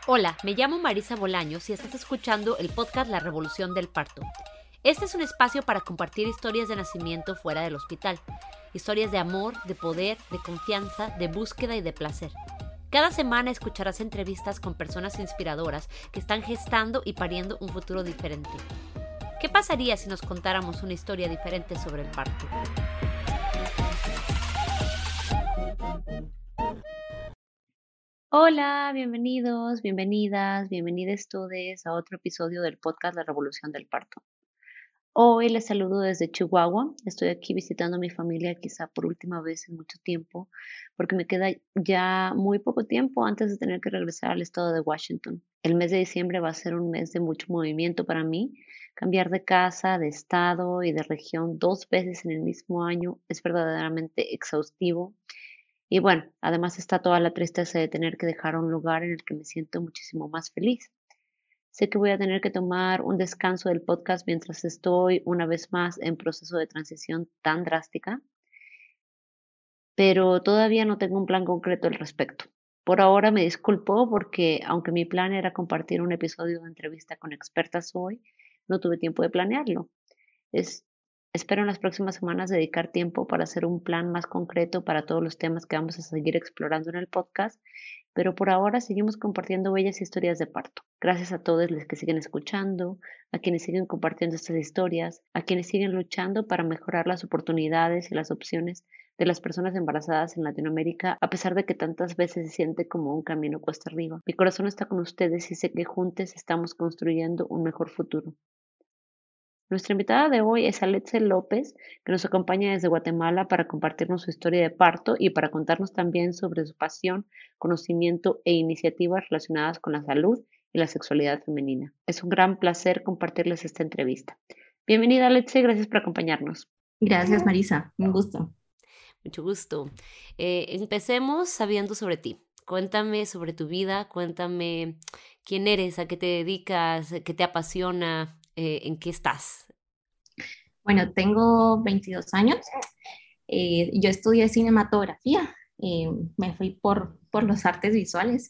Hola, me llamo Marisa Bolaños y estás escuchando el podcast La Revolución del Parto. Este es un espacio para compartir historias de nacimiento fuera del hospital. Historias de amor, de poder, de confianza, de búsqueda y de placer. Cada semana escucharás entrevistas con personas inspiradoras que están gestando y pariendo un futuro diferente. ¿Qué pasaría si nos contáramos una historia diferente sobre el parto? Hola, bienvenidos, bienvenidas todos a otro episodio del podcast La Revolución del Parto. Hoy les saludo desde Chihuahua. Estoy aquí visitando a mi familia quizá por última vez en mucho tiempo, porque me queda ya muy poco tiempo antes de tener que regresar al estado de Washington. El mes de diciembre va a ser un mes de mucho movimiento para mí. Cambiar de casa, de estado y de región 2 veces en el mismo año es verdaderamente exhaustivo. Y bueno, además está toda la tristeza de tener que dejar un lugar en el que me siento muchísimo más feliz. Sé que voy a tener que tomar un descanso del podcast mientras estoy una vez más en proceso de transición tan drástica, pero todavía no tengo un plan concreto al respecto. Por ahora me disculpo porque aunque mi plan era compartir un episodio de entrevista con expertas hoy, no tuve tiempo de planearlo. Es, Espero en las próximas semanas dedicar tiempo para hacer un plan más concreto para todos los temas que vamos a seguir explorando en el podcast, pero por ahora seguimos compartiendo bellas historias de parto. Gracias a todos los que siguen escuchando, a quienes siguen compartiendo estas historias, a quienes siguen luchando para mejorar las oportunidades y las opciones de las personas embarazadas en Latinoamérica, a pesar de que tantas veces se siente como un camino cuesta arriba. Mi corazón está con ustedes y sé que juntos estamos construyendo un mejor futuro. Nuestra invitada de hoy es Aletze López, que nos acompaña desde Guatemala para compartirnos su historia de parto y para contarnos también sobre su pasión, conocimiento e iniciativas relacionadas con la salud y la sexualidad femenina. Es un gran placer compartirles esta entrevista. Bienvenida, Aletze, gracias por acompañarnos. Gracias, Marisa. Un gusto. Mucho gusto. Empecemos sabiendo sobre ti. Cuéntame sobre tu vida, cuéntame quién eres, a qué te dedicas, qué te apasiona, en qué estás. Bueno, tengo 22 años. Yo estudié cinematografía. Me fui por los artes visuales.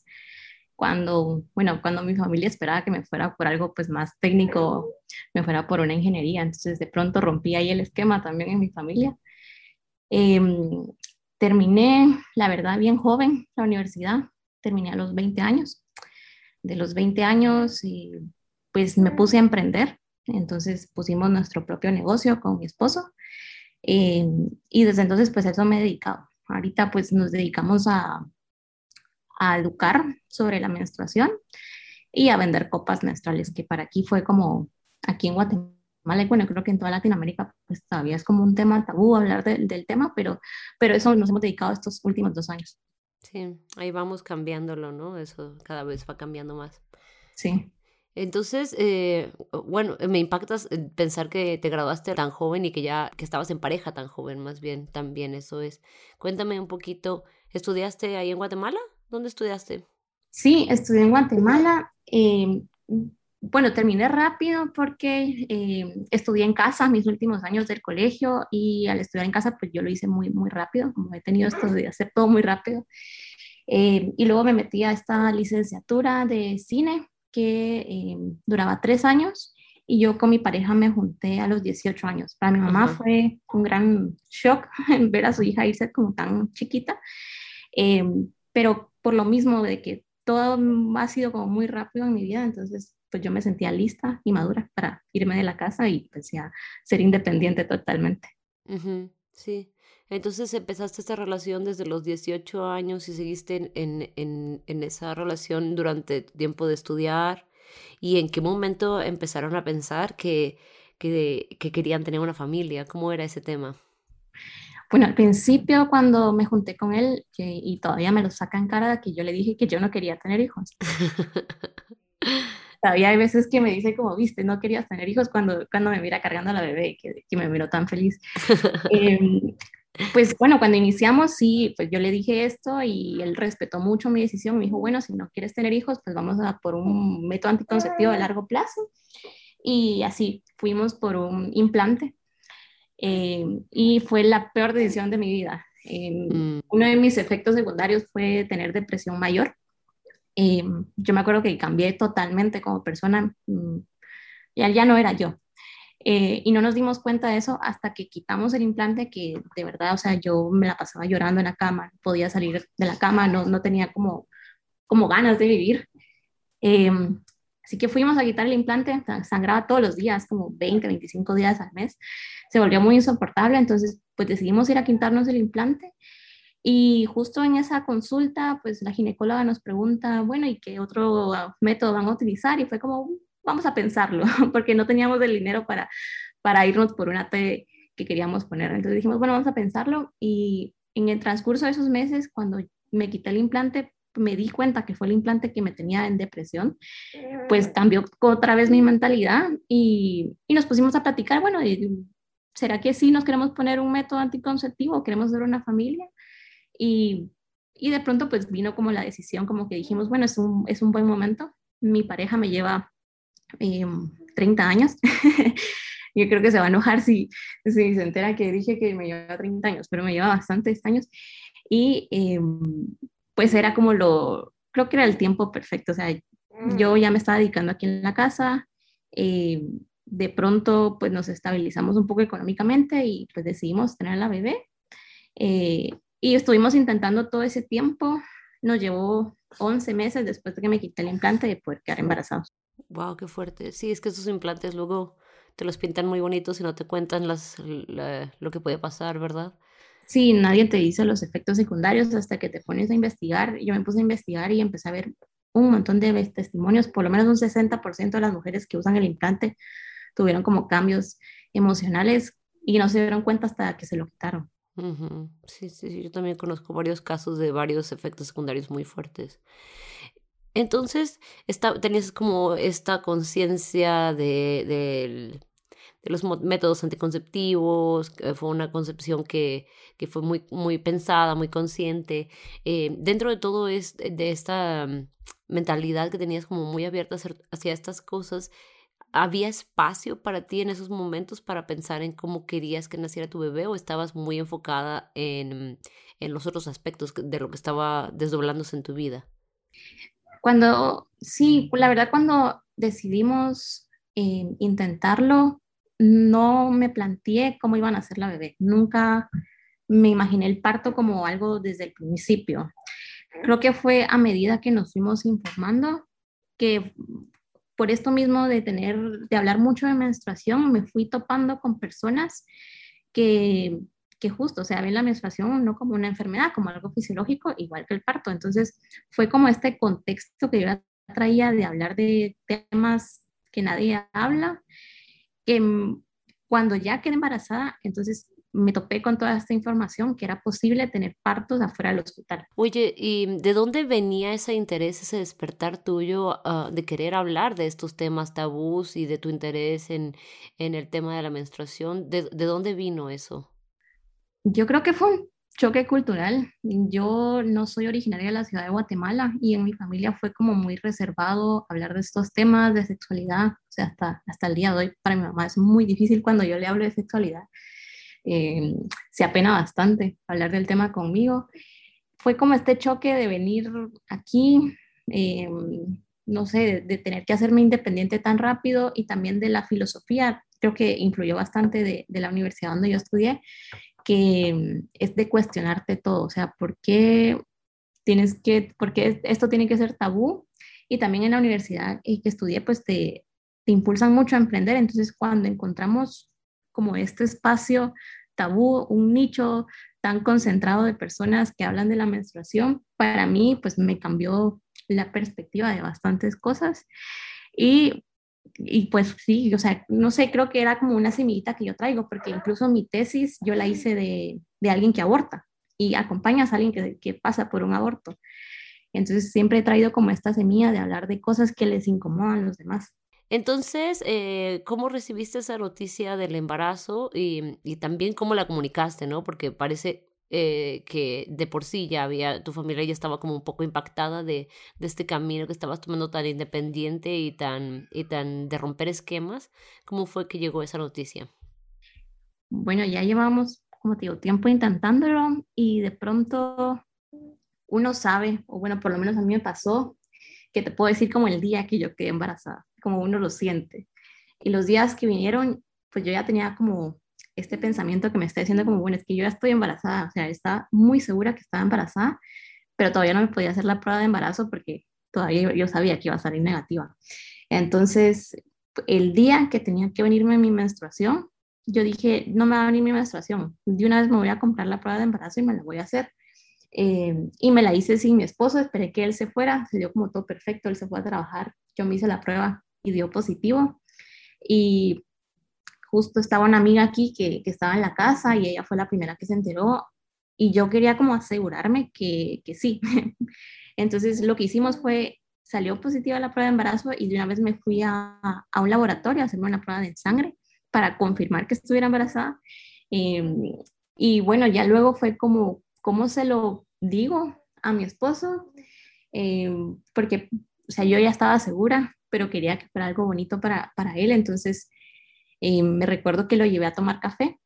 Cuando mi familia esperaba que me fuera por algo pues más técnico, me fuera por una ingeniería. Entonces, de pronto rompí ahí el esquema también en mi familia. Eh, Terminé, la verdad, bien joven la universidad. Terminé a los 20 años. De los 20 años, pues me puse a emprender. Entonces pusimos nuestro propio negocio con mi esposo, eh, y desde entonces pues a eso me he dedicado. Ahorita pues nos dedicamos a educar sobre la menstruación y a vender copas menstruales, que para aquí fue como, aquí en Guatemala, y bueno, creo que en toda Latinoamérica pues todavía es como un tema tabú hablar del tema, pero eso nos hemos dedicado estos últimos 2 años. Sí, ahí vamos cambiándolo, ¿no? Eso cada vez va cambiando más. Sí. Entonces, bueno, me impactas pensar que te graduaste tan joven y que ya que estabas en pareja tan joven, más bien, también eso es. Cuéntame un poquito, ¿estudiaste ahí en Guatemala? ¿Dónde estudiaste? Sí, estudié en Guatemala. Bueno, terminé rápido porque estudié en casa mis últimos años del colegio, y al estudiar en casa, pues yo lo hice muy, muy rápido, como he tenido esto de hacer todo muy rápido. Y luego me metí a esta licenciatura de cine que duraba 3 años, y yo con mi pareja me junté a los 18 años. Para mi mamá Ajá. fue un gran shock ver a su hija irse como tan chiquita, eh, pero por lo mismo de que todo ha sido como muy rápido en mi vida, entonces pues yo me sentía lista y madura para irme de la casa y pues ya ser independiente totalmente. Ujú, sí. Entonces empezaste esta relación desde los 18 años y seguiste en esa relación durante el tiempo de estudiar. ¿Y en qué momento empezaron a pensar que querían tener una familia? ¿Cómo era ese tema? Bueno, al principio cuando me junté con él, y todavía me lo saca en cara, que yo le dije que yo no quería tener hijos. Todavía hay veces que me dice como, viste, no querías tener hijos cuando me mira cargando a la bebé, que me miró tan feliz. Eh, pues bueno, cuando iniciamos, sí, pues yo le dije esto y él respetó mucho mi decisión. Me dijo, bueno, si no quieres tener hijos, pues vamos a por un método anticonceptivo a largo plazo. Y así fuimos por un implante, y fue la peor decisión de mi vida. Mm, Uno de mis efectos secundarios fue tener depresión mayor. Eh, yo me acuerdo que cambié totalmente como persona, ya no era yo. Y no nos dimos cuenta de eso hasta que quitamos el implante, que de verdad, o sea, yo me la pasaba llorando en la cama, no podía salir de la cama, no tenía como ganas de vivir. Eh, Así que fuimos a quitar el implante, sangraba todos los días, como 20, 25 días al mes. Se volvió muy insoportable, entonces pues decidimos ir a quitarnos el implante. Y justo en esa consulta, pues la ginecóloga nos pregunta, bueno, ¿y qué otro método van a utilizar? Y fue como, vamos a pensarlo, porque no teníamos el dinero para irnos por una T que queríamos poner. Entonces dijimos, bueno, vamos a pensarlo. Y en el transcurso de esos meses, cuando me quité el implante, me di cuenta que fue el implante que me tenía en depresión, pues cambió otra vez mi mentalidad y nos pusimos a platicar, bueno, ¿será que sí nos queremos poner un método anticonceptivo? ¿Queremos ser una familia? Y, y de pronto pues vino como la decisión, como que dijimos, bueno, es un buen momento. Mi pareja me lleva 30 años. Yo creo que se va a enojar si se entera que dije que me lleva 30 años, pero me lleva bastantes años. Y pues era como creo que era el tiempo perfecto. O sea, yo ya me estaba dedicando aquí en la casa. eh, de pronto pues nos estabilizamos un poco económicamente y pues decidimos tener a la bebé. Eh, y estuvimos intentando todo ese tiempo. Nos llevó 11 meses después de que me quité el implante de poder quedar embarazados. Wow, qué fuerte. Sí, es que esos implantes luego te los pintan muy bonitos y no te cuentan lo que puede pasar, ¿verdad? Sí, nadie te dice los efectos secundarios hasta que te pones a investigar. Yo me puse a investigar y empecé a ver un montón de testimonios, por lo menos un 60% de las mujeres que usan el implante tuvieron como cambios emocionales y no se dieron cuenta hasta que se lo quitaron. Ujú. Sí, sí, sí, yo también conozco varios casos de varios efectos secundarios muy fuertes. Entonces, tenías como esta conciencia de los métodos anticonceptivos, que fue una concepción que fue muy, muy pensada, muy consciente. Dentro de todo de esta mentalidad que tenías como muy abierta hacia estas cosas, ¿había espacio para ti en esos momentos para pensar en cómo querías que naciera tu bebé o estabas muy enfocada en los otros aspectos de lo que estaba desdoblándose en tu vida? Sí, la verdad cuando decidimos intentarlo, no me planteé cómo iban a ser la bebé. Nunca me imaginé el parto como algo desde el principio. Creo que fue a medida que nos fuimos informando que por esto mismo de hablar mucho de menstruación, me fui topando con personas que, que justo, o sea, ven la menstruación no como una enfermedad, como algo fisiológico, igual que el parto. Entonces, fue como este contexto que yo traía de hablar de temas que nadie habla, que cuando ya quedé embarazada, entonces me topé con toda esta información que era posible tener partos afuera del hospital. Oye, ¿y de dónde venía ese interés, ese despertar tuyo, de querer hablar de estos temas tabús y de tu interés en el tema de la menstruación? De dónde vino eso? Yo creo que fue un choque cultural. Yo no soy originaria de la ciudad de Guatemala y en mi familia fue como muy reservado hablar de estos temas de sexualidad. O sea, hasta el día de hoy para mi mamá es muy difícil cuando yo le hablo de sexualidad. Eh, Se apena bastante hablar del tema conmigo. Fue como este choque de venir aquí, eh, no sé, de tener que hacerme independiente tan rápido y también de la filosofía. Creo que influyó bastante de la universidad donde yo estudié, que es de cuestionarte todo, o sea, por qué esto tiene que ser tabú? Y también en la universidad que estudié, pues te impulsan mucho a emprender, entonces cuando encontramos como este espacio tabú, un nicho tan concentrado de personas que hablan de la menstruación, para mí, pues me cambió la perspectiva de bastantes cosas y pues sí, o sea, no sé, creo que era como una semillita que yo traigo, porque incluso mi tesis yo la hice de alguien que aborta y acompañas a alguien que pasa por un aborto. Entonces siempre he traído como esta semilla de hablar de cosas que les incomodan a los demás. Entonces, ¿cómo recibiste esa noticia del embarazo y también cómo la comunicaste, no? Porque parece que de por sí ya tu familia ya estaba como un poco impactada de este camino que estabas tomando tan independiente y tan de romper esquemas. ¿Cómo fue que llegó esa noticia? Bueno, ya llevamos, como te digo, tiempo intentándolo y de pronto uno sabe, o bueno, por lo menos a mí me pasó, que te puedo decir como el día que yo quedé embarazada, como uno lo siente. Y los días que vinieron, pues yo ya tenía como este pensamiento que me está diciendo como, bueno, es que yo ya estoy embarazada, o sea, estaba muy segura que estaba embarazada, pero todavía no me podía hacer la prueba de embarazo porque todavía yo sabía que iba a salir negativa. Entonces, el día que tenía que venirme mi menstruación, yo dije, no me va a venir mi menstruación, de una vez me voy a comprar la prueba de embarazo y me la voy a hacer. Y me la hice sin mi esposo, esperé que él se fuera, se dio como todo perfecto, él se fue a trabajar, yo me hice la prueba y dio positivo. Y justo estaba una amiga aquí que estaba en la casa y ella fue la primera que se enteró y yo quería como asegurarme que sí. Entonces lo que hicimos fue, salió positiva la prueba de embarazo y de una vez me fui a un laboratorio a hacerme una prueba de sangre para confirmar que estuviera embarazada. Eh, y bueno, ya luego fue como, ¿cómo se lo digo a mi esposo? Eh, Porque, o sea, yo ya estaba segura, pero quería que fuera algo bonito para él. Entonces, me recuerdo que lo llevé a tomar café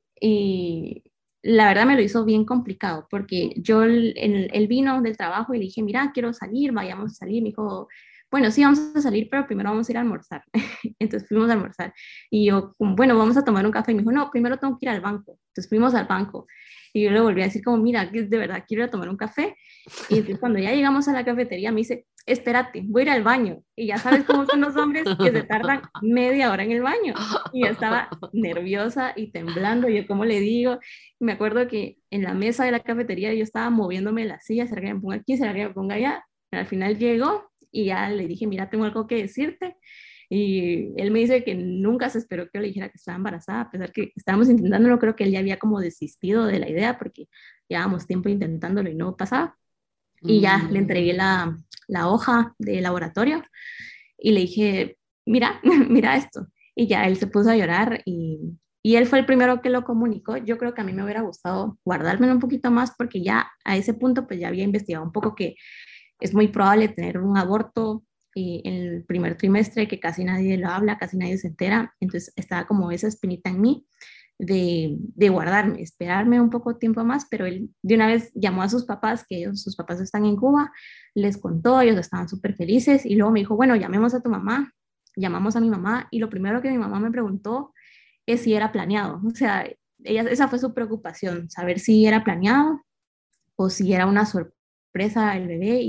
y la verdad me lo hizo bien complicado porque yo, él vino del trabajo y le dije, mira, quiero salir, vayamos a salir. Me dijo, bueno, sí, vamos a salir, pero primero vamos a ir a almorzar. Entonces fuimos a almorzar. Y yo, bueno, vamos a tomar un café. Y me dijo, no, primero tengo que ir al banco. Entonces fuimos al banco. Y yo le volví a decir como, mira, que de verdad quiero ir a tomar un café. Y entonces cuando ya llegamos a la cafetería me dice, espérate, voy a ir al baño. Y ya sabes cómo son los hombres que se tardan media hora en el baño. Y yo estaba nerviosa y temblando. Yo, ¿cómo le digo? Me acuerdo que en la mesa de la cafetería yo estaba moviéndome la silla, será que me ponga aquí, será que me ponga allá. Al final llegó y ya le dije, mira, tengo algo que decirte. Y él me dice que nunca se esperó que yo le dijera que estaba embarazada, a pesar que estábamos intentándolo, creo que él ya había como desistido de la idea porque llevábamos tiempo intentándolo y no pasaba. Y ya le entregué Mm. la hoja de laboratorio y le dije, mira, mira esto. Y ya él se puso a llorar y él fue el primero que lo comunicó. Yo creo que a mí me hubiera gustado guardármelo un poquito más porque ya a ese punto pues ya había investigado un poco que es muy probable tener un aborto en el primer trimestre, que casi nadie lo habla, casi nadie se entera. Entonces estaba como esa espinita en mí de guardarme, esperarme un poco tiempo más, pero él de una vez llamó a sus papás, que ellos, sus papás están en Cuba, les contó, ellos estaban súper felices y luego me dijo, bueno, llamemos a tu mamá, llamamos a mi mamá y lo primero que mi mamá me preguntó es si era planeado, o sea, ella, esa fue su preocupación, saber si era planeado o si era una sorpresa el bebé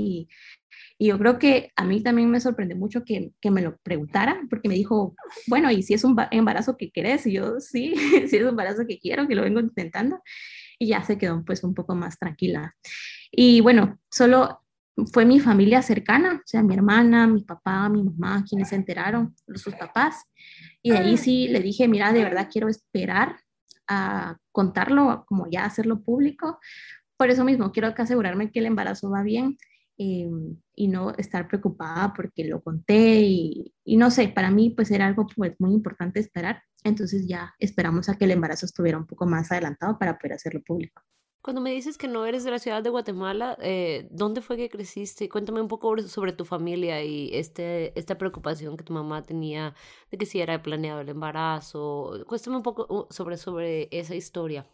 y yo creo que a mí también me sorprendió mucho que me lo preguntara, porque me dijo, bueno, ¿y si es un embarazo que querés? Y yo, sí, si es un embarazo que quiero, que lo vengo intentando. Y ya se quedó pues un poco más tranquila. Y bueno, solo fue mi familia cercana, o sea, mi hermana, mi papá, mi mamá, quienes se enteraron, sus papás. Y de ahí sí le dije, mira, de verdad quiero esperar a contarlo, como ya hacerlo público. Por eso mismo, quiero que asegurarme que el embarazo va bien eh, y no estar preocupada porque lo conté y no sé, para mí pues era algo pues muy importante esperar. Entonces ya esperamos a que el embarazo estuviera un poco más adelantado para poder hacerlo público. Cuando me dices que no eres de la ciudad de Guatemala, ¿dónde fue que creciste? Cuéntame un poco sobre tu familia y esta preocupación que tu mamá tenía de que si era planeado el embarazo. Cuéntame un poco sobre esa historia.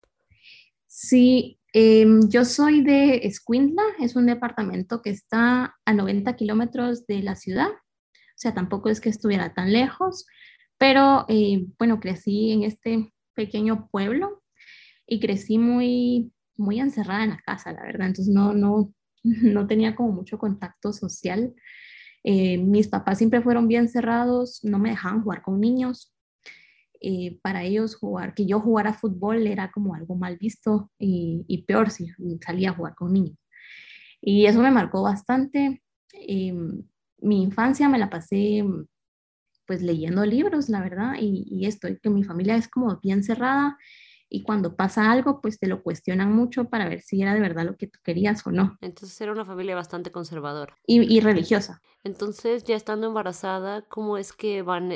Sí, yo soy de Escuintla, es un departamento que está a 90 kilómetros de la ciudad, o sea, tampoco es que estuviera tan lejos, pero bueno, crecí en este pequeño pueblo y crecí muy, muy encerrada en la casa, la verdad, entonces no tenía como mucho contacto social. Mis papás siempre fueron bien cerrados, no me dejaban jugar con niños. Para ellos jugar, que yo jugara fútbol era como algo mal visto y peor si salía a jugar con niños. Y eso me marcó bastante. Eh, Mi infancia me la pasé pues leyendo libros, la verdad, y esto, que mi familia es como bien cerrada y cuando pasa algo, pues te lo cuestionan mucho para ver si era de verdad lo que tú querías o no. Entonces era una familia bastante conservadora. Y religiosa. Entonces, ya estando embarazada, ¿cómo es que van,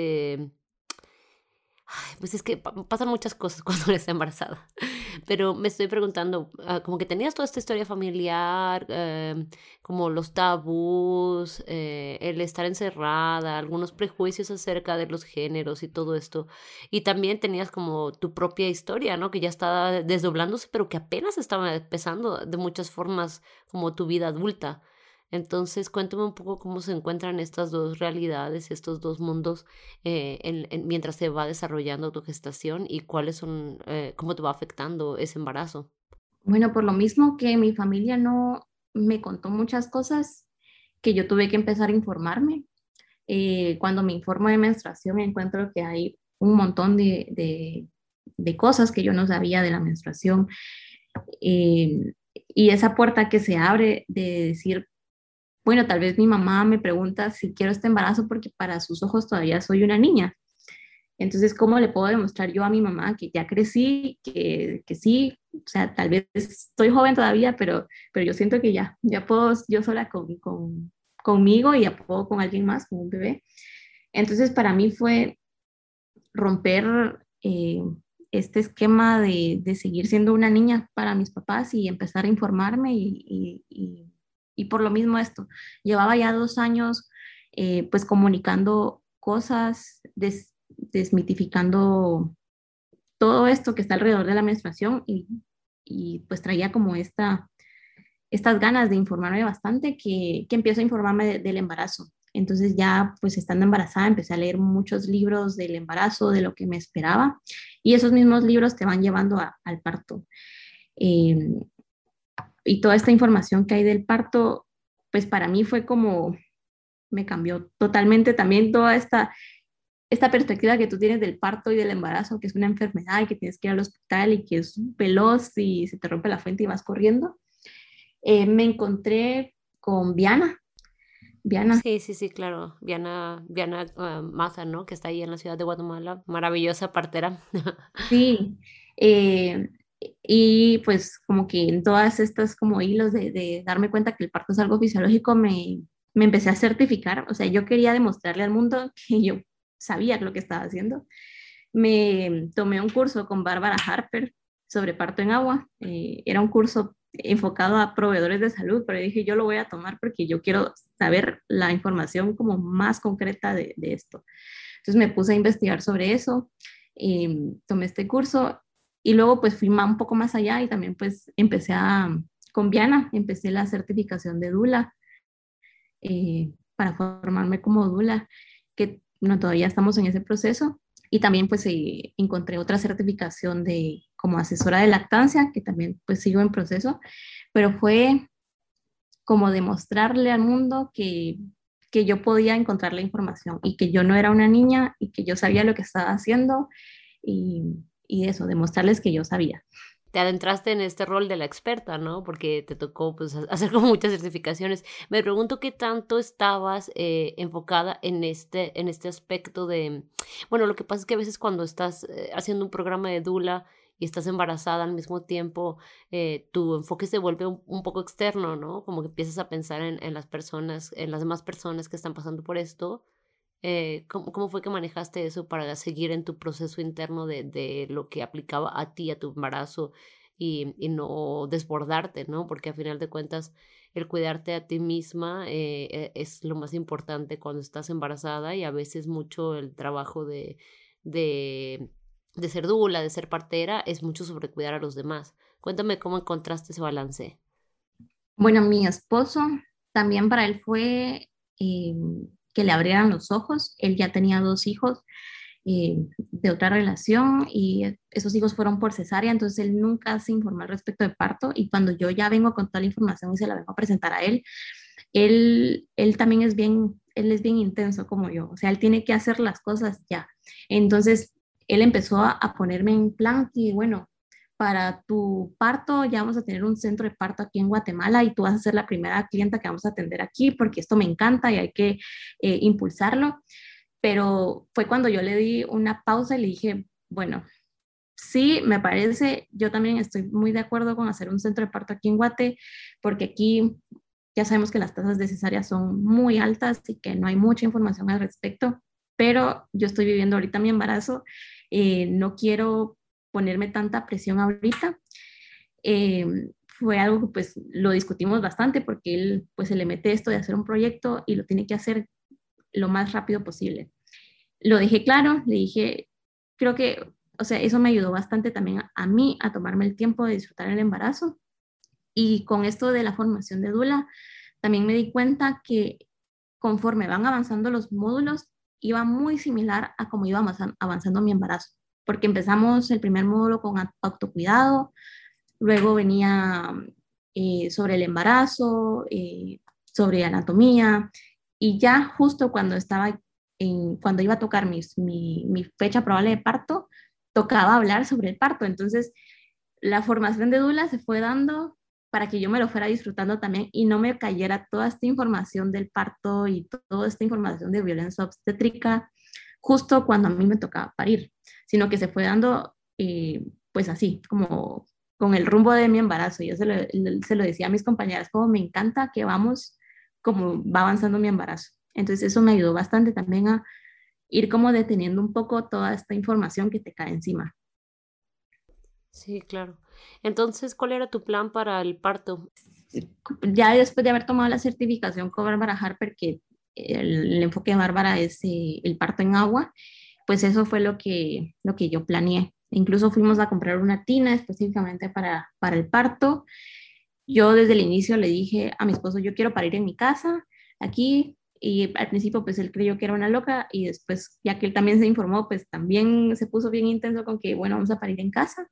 ay, pues es que pasan muchas cosas cuando eres embarazada, pero me estoy preguntando, como que tenías toda esta historia familiar, como los tabús, el estar encerrada, algunos prejuicios acerca de los géneros y todo esto, y también tenías como tu propia historia, ¿no? Que ya estaba desdoblándose, pero que apenas estaba empezando de muchas formas como tu vida adulta. Entonces, cuéntame un poco cómo se encuentran estas dos realidades, estos dos mundos, mientras se va desarrollando tu gestación y cuáles son, cómo te va afectando ese embarazo. Bueno, por lo mismo que mi familia no me contó muchas cosas, que yo tuve que empezar a informarme. Cuando me informo de menstruación, encuentro que hay un montón de cosas que yo no sabía de la menstruación. Eh, y esa puerta que se abre de decir, bueno, tal vez mi mamá me pregunta si quiero este embarazo porque para sus ojos todavía soy una niña. Entonces, ¿cómo le puedo demostrar yo a mi mamá que ya crecí, que sí? O sea, tal vez estoy joven todavía, pero yo siento que ya puedo yo sola conmigo y ya puedo con alguien más, con un bebé. Entonces, para mí fue romper este esquema de seguir siendo una niña para mis papás y empezar a informarme y por lo mismo esto. Llevaba ya 2 años pues comunicando cosas, desmitificando todo esto que está alrededor de la menstruación y pues traía como estas ganas de informarme bastante que empiezo a informarme del embarazo. Entonces ya pues estando embarazada empecé a leer muchos libros del embarazo, de lo que me esperaba y esos mismos libros te van llevando al parto. Eh, y toda esta información que hay del parto, pues para mí fue como, me cambió totalmente también toda esta perspectiva que tú tienes del parto y del embarazo, que es una enfermedad y que tienes que ir al hospital y que es veloz y se te rompe la fuente y vas corriendo. Me encontré con Viana. Viana, Sí, sí, sí, claro. Viana Maza, ¿no? Que está ahí en la ciudad de Guatemala. Maravillosa partera. sí. eh, y pues como que en todas estas como hilos de darme cuenta que el parto es algo fisiológico, me empecé a certificar. O sea, yo quería demostrarle al mundo que yo sabía lo que estaba haciendo. Me tomé un curso con Bárbara Harper sobre parto en agua. Era un curso enfocado a proveedores de salud, pero dije, yo lo voy a tomar porque yo quiero saber la información como más concreta de esto. Entonces me puse a investigar sobre eso, tomé este curso y luego pues fui un poco más allá y también pues con Viana, empecé la certificación de Dula para formarme como Dula, que no, todavía estamos en ese proceso. Y también pues encontré otra certificación de como asesora de lactancia, que también pues sigo en proceso, pero fue como demostrarle al mundo que yo podía encontrar la información y que yo no era una niña y que yo sabía lo que estaba haciendo y eso, demostrarles que yo sabía. Te adentraste en este rol de la experta, ¿no? Porque te tocó, pues, hacer como muchas certificaciones. Me pregunto qué tanto estabas, enfocada en este aspecto de bueno, lo que pasa es que a veces cuando estás, haciendo un programa de dula y estás embarazada al mismo tiempo, tu enfoque se vuelve un poco externo, ¿no? Como que empiezas a pensar en las personas, en las demás personas que están pasando por esto. ¿Cómo fue que manejaste eso para seguir en tu proceso interno de lo que aplicaba a ti, a tu embarazo y no desbordarte, ¿no? Porque a final de cuentas el cuidarte a ti misma es lo más importante cuando estás embarazada y a veces mucho el trabajo de, de ser dula, de ser partera, es mucho sobre cuidar a los demás. Cuéntame cómo encontraste ese balance. Bueno, mi esposo también para él fue eh, que le abrieran los ojos. Él ya tenía 2 hijos de otra relación y esos hijos fueron por cesárea, entonces él nunca se informó al respecto de parto y cuando yo ya vengo con toda la información y se la vengo a presentar a él, él también él es bien intenso como yo, o sea, él tiene que hacer las cosas ya. Entonces, él empezó a ponerme en plan que, bueno, para tu parto ya vamos a tener un centro de parto aquí en Guatemala y tú vas a ser la primera clienta que vamos a atender aquí porque esto me encanta y hay que impulsarlo. Pero fue cuando yo le di una pausa y le dije, bueno, sí, me parece, yo también estoy muy de acuerdo con hacer un centro de parto aquí en Guate, porque aquí ya sabemos que las tasas de cesárea son muy altas y que no hay mucha información al respecto, pero yo estoy viviendo ahorita mi embarazo, no quiero ponerme tanta presión ahorita. Eh, Fue algo que pues lo discutimos bastante porque él pues se le mete esto de hacer un proyecto y lo tiene que hacer lo más rápido posible. Lo dejé claro, le dije, creo que, o sea, eso me ayudó bastante también a mí a tomarme el tiempo de disfrutar el embarazo. Y con esto de la formación de Dula, también me di cuenta que conforme van avanzando los módulos, iba muy similar a cómo iba avanzando mi embarazo, porque empezamos el primer módulo con autocuidado, luego venía sobre el embarazo, sobre anatomía, y ya justo cuando cuando iba a tocar mi fecha probable de parto, tocaba hablar sobre el parto. Entonces, la formación de Dula se fue dando para que yo me lo fuera disfrutando también y no me cayera toda esta información del parto y toda esta información de violencia obstétrica justo cuando a mí me tocaba parir, sino que se fue dando pues así, como con el rumbo de mi embarazo. Yo se lo decía a mis compañeras, como me encanta que vamos como va avanzando mi embarazo. Entonces eso me ayudó bastante también a ir como deteniendo un poco toda esta información que te cae encima. Sí, claro. Entonces, ¿cuál era tu plan para el parto? Ya después de haber tomado la certificación con Bárbara Harper, que el enfoque de Bárbara es el parto en agua, pues eso fue lo que yo planeé. Incluso fuimos a comprar una tina específicamente para el parto. Yo desde el inicio le dije a mi esposo, yo quiero parir en mi casa, aquí, y al principio pues él creyó que era una loca y después, ya que él también se informó, pues también se puso bien intenso con que, bueno, vamos a parir en casa.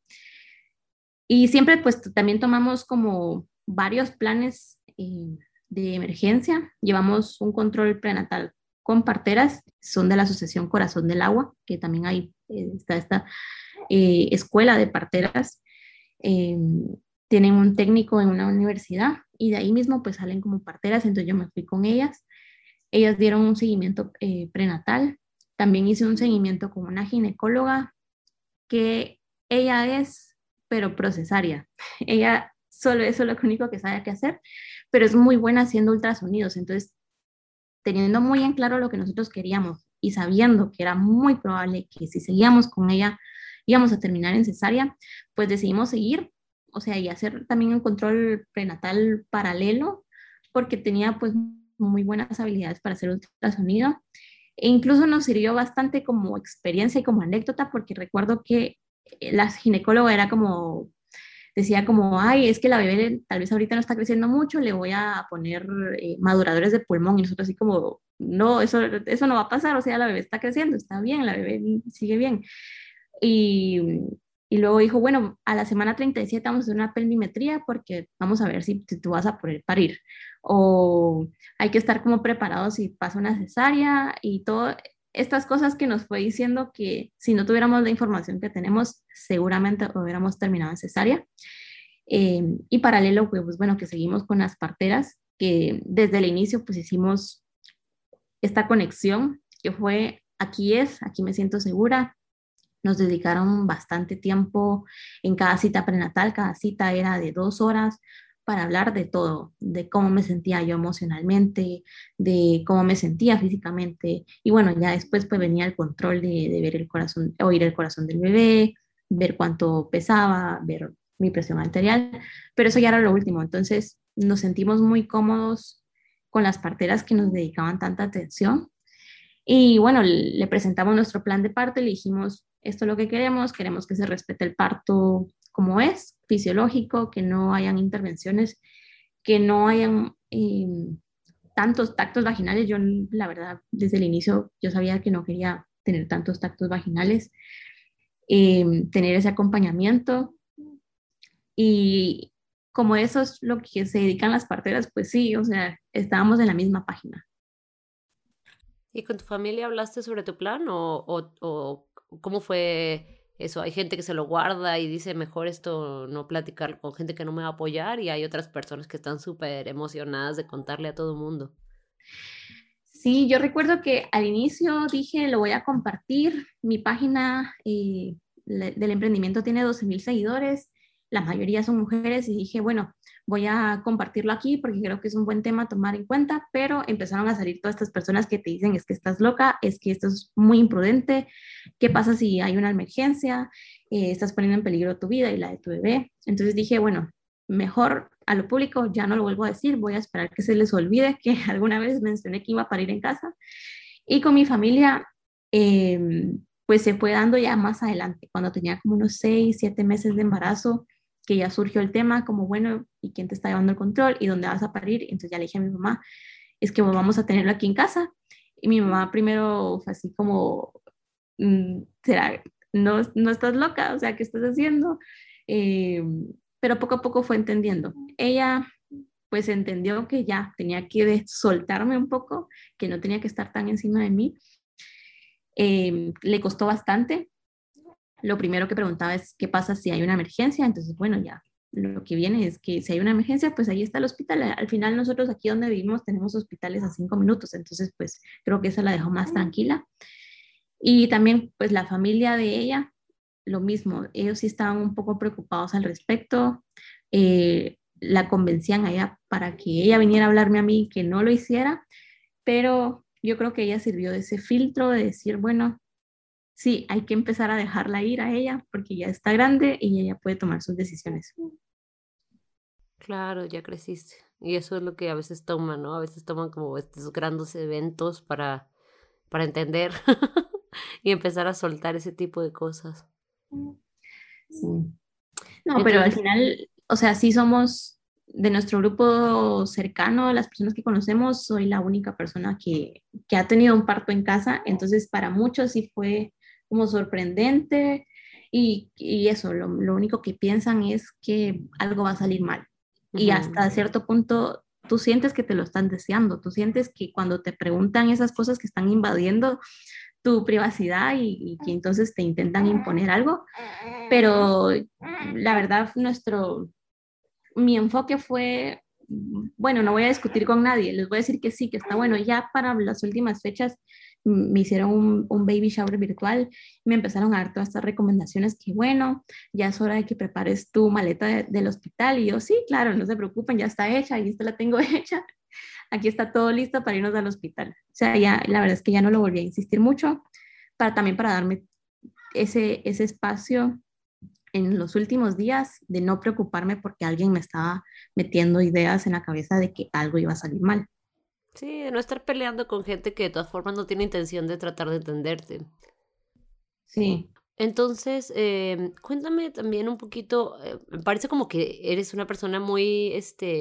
Y siempre pues también tomamos como varios planes de emergencia. Llevamos un control prenatal con parteras, son de la Asociación Corazón del Agua, que también hay, está esta escuela de parteras. eh, Tienen un técnico en una universidad y de ahí mismo pues salen como parteras, entonces yo me fui con ellas. Ellas dieron un seguimiento prenatal. También hice un seguimiento con una ginecóloga que ella es, pero procesaria. Ella solo eso es lo único que sabe qué hacer, pero es muy buena haciendo ultrasonidos. Entonces, teniendo muy en claro lo que nosotros queríamos y sabiendo que era muy probable que si seguíamos con ella íbamos a terminar en cesárea, pues decidimos seguir, o sea, y hacer también un control prenatal paralelo, porque tenía pues muy buenas habilidades para hacer ultrasonido. E incluso nos sirvió bastante como experiencia y como anécdota, porque recuerdo que la ginecóloga era como, decía como, ay, es que la bebé tal vez ahorita no está creciendo mucho, le voy a poner maduradores de pulmón. Y nosotros así como, no, eso no va a pasar, o sea, la bebé está creciendo, está bien, la bebé sigue bien. Y, y luego dijo, bueno, a la semana 37 vamos a hacer una pelvimetría porque vamos a ver si tú vas a poder parir. O hay que estar como preparados si pasa una cesárea y todo estas cosas que nos fue diciendo que si no tuviéramos la información que tenemos, seguramente hubiéramos terminado en cesárea. Y paralelo, pues bueno, que seguimos con las parteras, que desde el inicio pues hicimos esta conexión, que fue, aquí me siento segura. Nos dedicaron bastante tiempo en cada cita prenatal, cada cita era de 2 horas para hablar de todo, de cómo me sentía yo emocionalmente, de cómo me sentía físicamente. Y bueno, ya después pues venía el control de ver el corazón, oír el corazón del bebé, ver cuánto pesaba, ver mi presión arterial, pero eso ya era lo último. Entonces nos sentimos muy cómodos con las parteras que nos dedicaban tanta atención y bueno, le presentamos nuestro plan de parto y le dijimos, esto es lo que queremos que se respete el parto como es, fisiológico, que no hayan intervenciones, que no hayan tantos tactos vaginales. Yo, la verdad, desde el inicio yo sabía que no quería tener tantos tactos vaginales, tener ese acompañamiento y como eso es lo que se dedican las parteras, pues sí, o sea, estábamos en la misma página. ¿Y con tu familia hablaste sobre tu plan o cómo fue eso? Hay gente que se lo guarda y dice mejor esto no platicar con gente que no me va a apoyar y hay otras personas que están súper emocionadas de contarle a todo el mundo. Sí, yo recuerdo que al inicio dije, lo voy a compartir. Mi página del emprendimiento tiene 12,000 seguidores, la mayoría son mujeres y dije, bueno, voy a compartirlo aquí porque creo que es un buen tema a tomar en cuenta, pero empezaron a salir todas estas personas que te dicen, es que estás loca, es que esto es muy imprudente, ¿qué pasa si hay una emergencia? Estás poniendo en peligro tu vida y la de tu bebé. Entonces dije, bueno, mejor a lo público ya no lo vuelvo a decir, voy a esperar que se les olvide que alguna vez mencioné que iba a parir en casa. Y con mi familia, pues se fue dando ya más adelante, cuando tenía como unos 6, 7 meses de embarazo, que ya surgió el tema, como bueno, ¿y quién te está llevando el control? ¿Y dónde vas a parir? Entonces ya le dije a mi mamá, es que vamos a tenerlo aquí en casa. Y mi mamá primero fue así como, ¿será? No, no estás loca, o sea, ¿qué estás haciendo? Eh, pero poco a poco fue entendiendo. Ella pues entendió que ya tenía que soltarme un poco, que no tenía que estar tan encima de mí. Le costó bastante. Lo primero que preguntaba es qué pasa si hay una emergencia. Entonces, bueno, ya lo que viene es que si hay una emergencia, pues ahí está el hospital. Al final nosotros aquí donde vivimos tenemos hospitales a 5 minutos, entonces pues creo que eso la dejó más tranquila. Y también pues la familia de ella, lo mismo, ellos sí estaban un poco preocupados al respecto. La convencían a ella para que ella viniera a hablarme a mí, que no lo hiciera, pero yo creo que ella sirvió de ese filtro de decir, bueno, sí, hay que empezar a dejarla ir a ella porque ya está grande y ella puede tomar sus decisiones. Claro, ya creciste. Y eso es lo que a veces toman, ¿no? A veces toman como estos grandes eventos para entender y empezar a soltar ese tipo de cosas. Sí. No, pero al Entonces, final, o sea, sí somos de nuestro grupo cercano, las personas que conocemos, soy la única persona que ha tenido un parto en casa, entonces para muchos sí fue como sorprendente y eso, lo único que piensan es que algo va a salir mal. Y ujú. hasta cierto punto tú sientes que te lo están deseando, tú sientes que cuando te preguntan esas cosas que están invadiendo tu privacidad y que entonces te intentan imponer algo, pero la verdad mi enfoque fue, bueno, no voy a discutir con nadie, les voy a decir que sí, que está bueno. Ya para las últimas fechas me hicieron un baby shower virtual, me empezaron a dar todas estas recomendaciones que bueno, ya es hora de que prepares tu maleta del hospital y yo sí, claro, no se preocupen, ya está hecha, ahí está la tengo hecha, aquí está todo listo para irnos al hospital. O sea, ya la verdad es que ya no lo volví a insistir mucho, también para darme ese espacio en los últimos días de no preocuparme porque alguien me estaba metiendo ideas en la cabeza de que algo iba a salir mal. Sí, de no estar peleando con gente que de todas formas no tiene intención de tratar de entenderte. Sí, Entonces, cuéntame también un poquito, me parece como que eres una persona muy,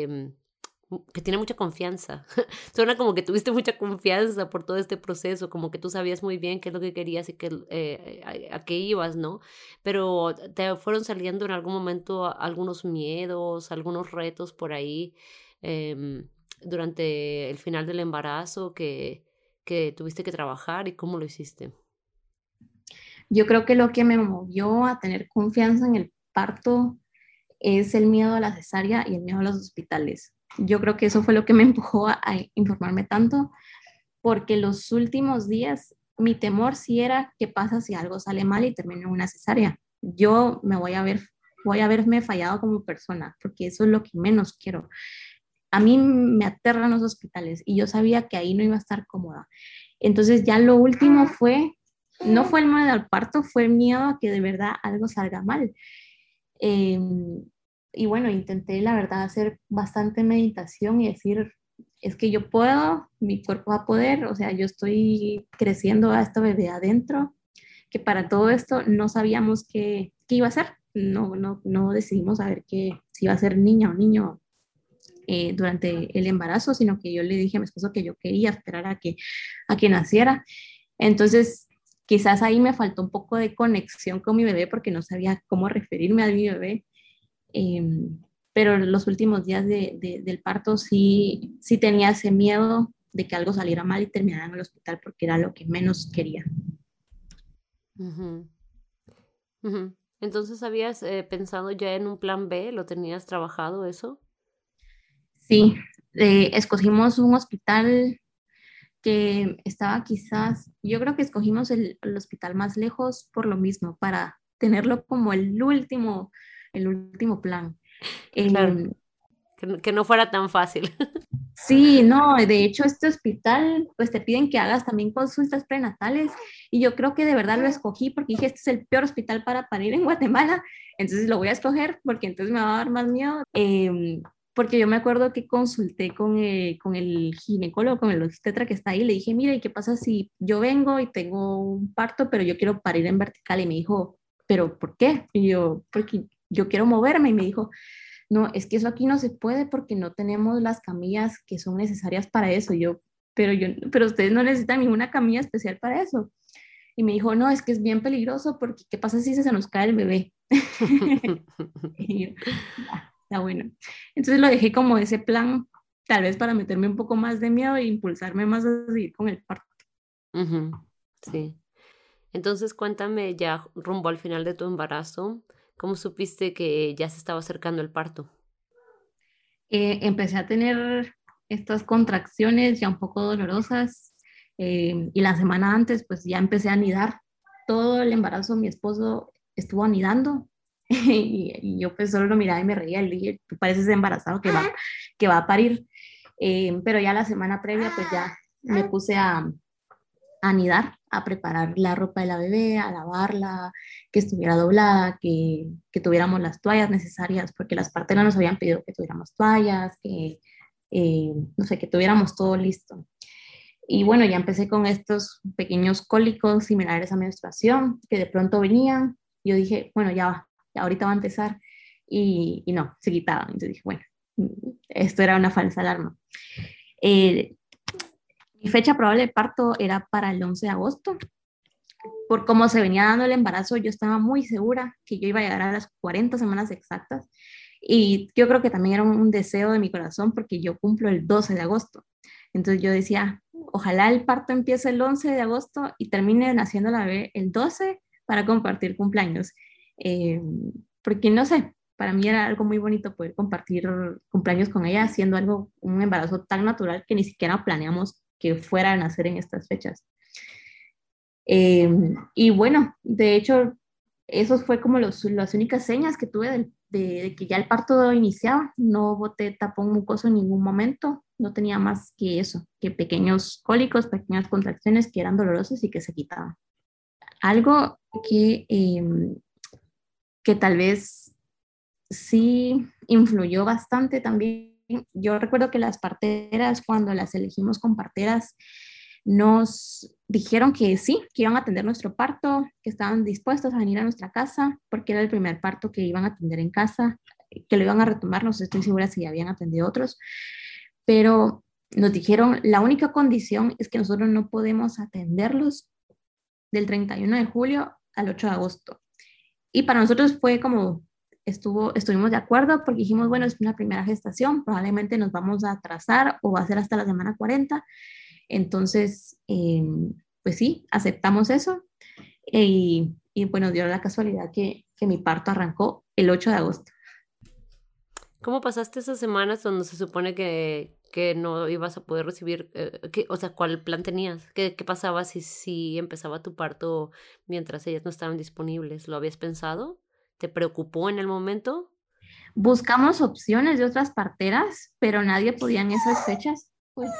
que tiene mucha confianza. Suena como que tuviste mucha confianza por todo este proceso, como que tú sabías muy bien qué es lo que querías y qué, a qué ibas, ¿no? Pero te fueron saliendo en algún momento algunos miedos, algunos retos por ahí durante el final del embarazo que tuviste que trabajar y cómo lo hiciste. yo creo que lo que me movió a tener confianza en el parto es el miedo a la cesárea y el miedo a los hospitales. Yo creo que eso fue lo que me empujó a informarme tanto, porque los últimos días mi temor sí era qué pasa si algo sale mal y termino en una cesárea. Yo me voy a verme fallado como persona, porque eso es lo que menos quiero. A mí me aterran los hospitales y yo sabía que ahí no iba a estar cómoda. Entonces ya lo último fue, no fue el miedo al parto, fue el miedo a que de verdad algo salga mal. Eh, y bueno, intenté la verdad hacer bastante meditación y decir, es que yo puedo, mi cuerpo va a poder, o sea, yo estoy creciendo a esta bebé adentro, que para todo esto no sabíamos qué iba a ser, no decidimos saber si iba a ser niña o niño durante el embarazo, sino que yo le dije a mi esposo que yo quería esperar a que naciera. Entonces, quizás ahí me faltó un poco de conexión con mi bebé porque no sabía cómo referirme a mi bebé. Eh, pero los últimos días del parto sí tenía ese miedo de que algo saliera mal y terminara en el hospital porque era lo que menos quería. Ujú, ujú. Entonces, ¿habías pensado ya en un plan B? ¿Lo tenías trabajado eso? Sí, escogimos un hospital que estaba quizás, yo creo que escogimos el hospital más lejos por lo mismo, para tenerlo como el último plan. Claro, Eh, que no fuera tan fácil. sí, no, de hecho este hospital, pues te piden que hagas también consultas prenatales y yo creo que de verdad lo escogí porque dije, este es el peor hospital para parir en Guatemala, entonces lo voy a escoger porque entonces me va a dar más miedo. Porque yo me acuerdo que consulté con el ginecólogo, con el obstetra que está ahí, le dije, mira, ¿y qué pasa si yo vengo y tengo un parto, pero yo quiero parir en vertical? Y me dijo, ¿pero por qué? Y yo, porque yo quiero moverme. Y me dijo, no, es que eso aquí no se puede porque no tenemos las camillas que son necesarias para eso. Pero ustedes no necesitan ninguna camilla especial para eso. Y me dijo, no, es que es bien peligroso porque ¿qué pasa si se nos cae el bebé? Y yo, está bueno. Entonces lo dejé como ese plan, tal vez para meterme un poco más de miedo e impulsarme más a seguir con el parto. Ujú, sí. Entonces cuéntame ya rumbo al final de tu embarazo, ¿cómo supiste que ya se estaba acercando el parto? Empecé a tener estas contracciones ya un poco dolorosas y la semana antes pues ya empecé a anidar. Todo el embarazo mi esposo estuvo anidando y yo pues solo lo miraba y me reía. Le dije, tú pareces embarazado que va a parir. Pero ya la semana previa pues ya me puse a anidar, a preparar la ropa de la bebé, a lavarla, que estuviera doblada, que tuviéramos las toallas necesarias, porque las parteras nos habían pedido que tuviéramos toallas, no sé, que tuviéramos todo listo. Y bueno, ya empecé con estos pequeños cólicos similares a menstruación que de pronto venían. Yo dije, bueno, ya va, ya ahorita va a empezar. Y no, se quitaban. Entonces dije, bueno, esto era una falsa alarma. Eh, Mi fecha probable de parto era para el 11 de agosto. Por cómo se venía dando el embarazo, yo estaba muy segura que yo iba a llegar a las 40 semanas exactas. Y yo creo que también era un deseo de mi corazón porque yo cumplo el 12 de agosto. Entonces yo decía, ojalá el parto empiece el 11 de agosto y termine naciendo la bebé el 12 para compartir cumpleaños. Eh, Porque no sé, para mí era algo muy bonito poder compartir cumpleaños con ella, haciendo algo, un embarazo tan natural que ni siquiera planeamos que fuera a nacer en estas fechas. Y bueno, de hecho, esos fue como las únicas señas que tuve de que ya el parto iniciaba. No boté tapón mucoso en ningún momento, no tenía más que eso, que pequeños cólicos, pequeñas contracciones que eran dolorosos y que se quitaban. Algo que tal vez sí influyó bastante también. Yo recuerdo que las parteras, cuando las elegimos con parteras, nos dijeron que sí, que iban a atender nuestro parto, que estaban dispuestos a venir a nuestra casa, porque era el primer parto que iban a atender en casa, que lo iban a retomar, no sé, estoy segura si ya habían atendido otros, pero nos dijeron, la única condición es que nosotros no podemos atenderlos del 31 de julio al 8 de agosto. Y para nosotros fue como, estuvimos de acuerdo porque dijimos, bueno, es una primera gestación, probablemente nos vamos a atrasar o va a ser hasta la semana 40. Entonces, pues sí, aceptamos eso y bueno, dio la casualidad que mi parto arrancó el 8 de agosto. ¿Cómo pasaste esas semanas donde se supone que no ibas a poder recibir, o sea, cuál plan tenías? ¿Qué pasaba si empezaba tu parto mientras ellas no estaban disponibles? ¿Lo habías pensado? ¿Te preocupó en el momento? Buscamos opciones de otras parteras, pero nadie podía en esas fechas. Pues,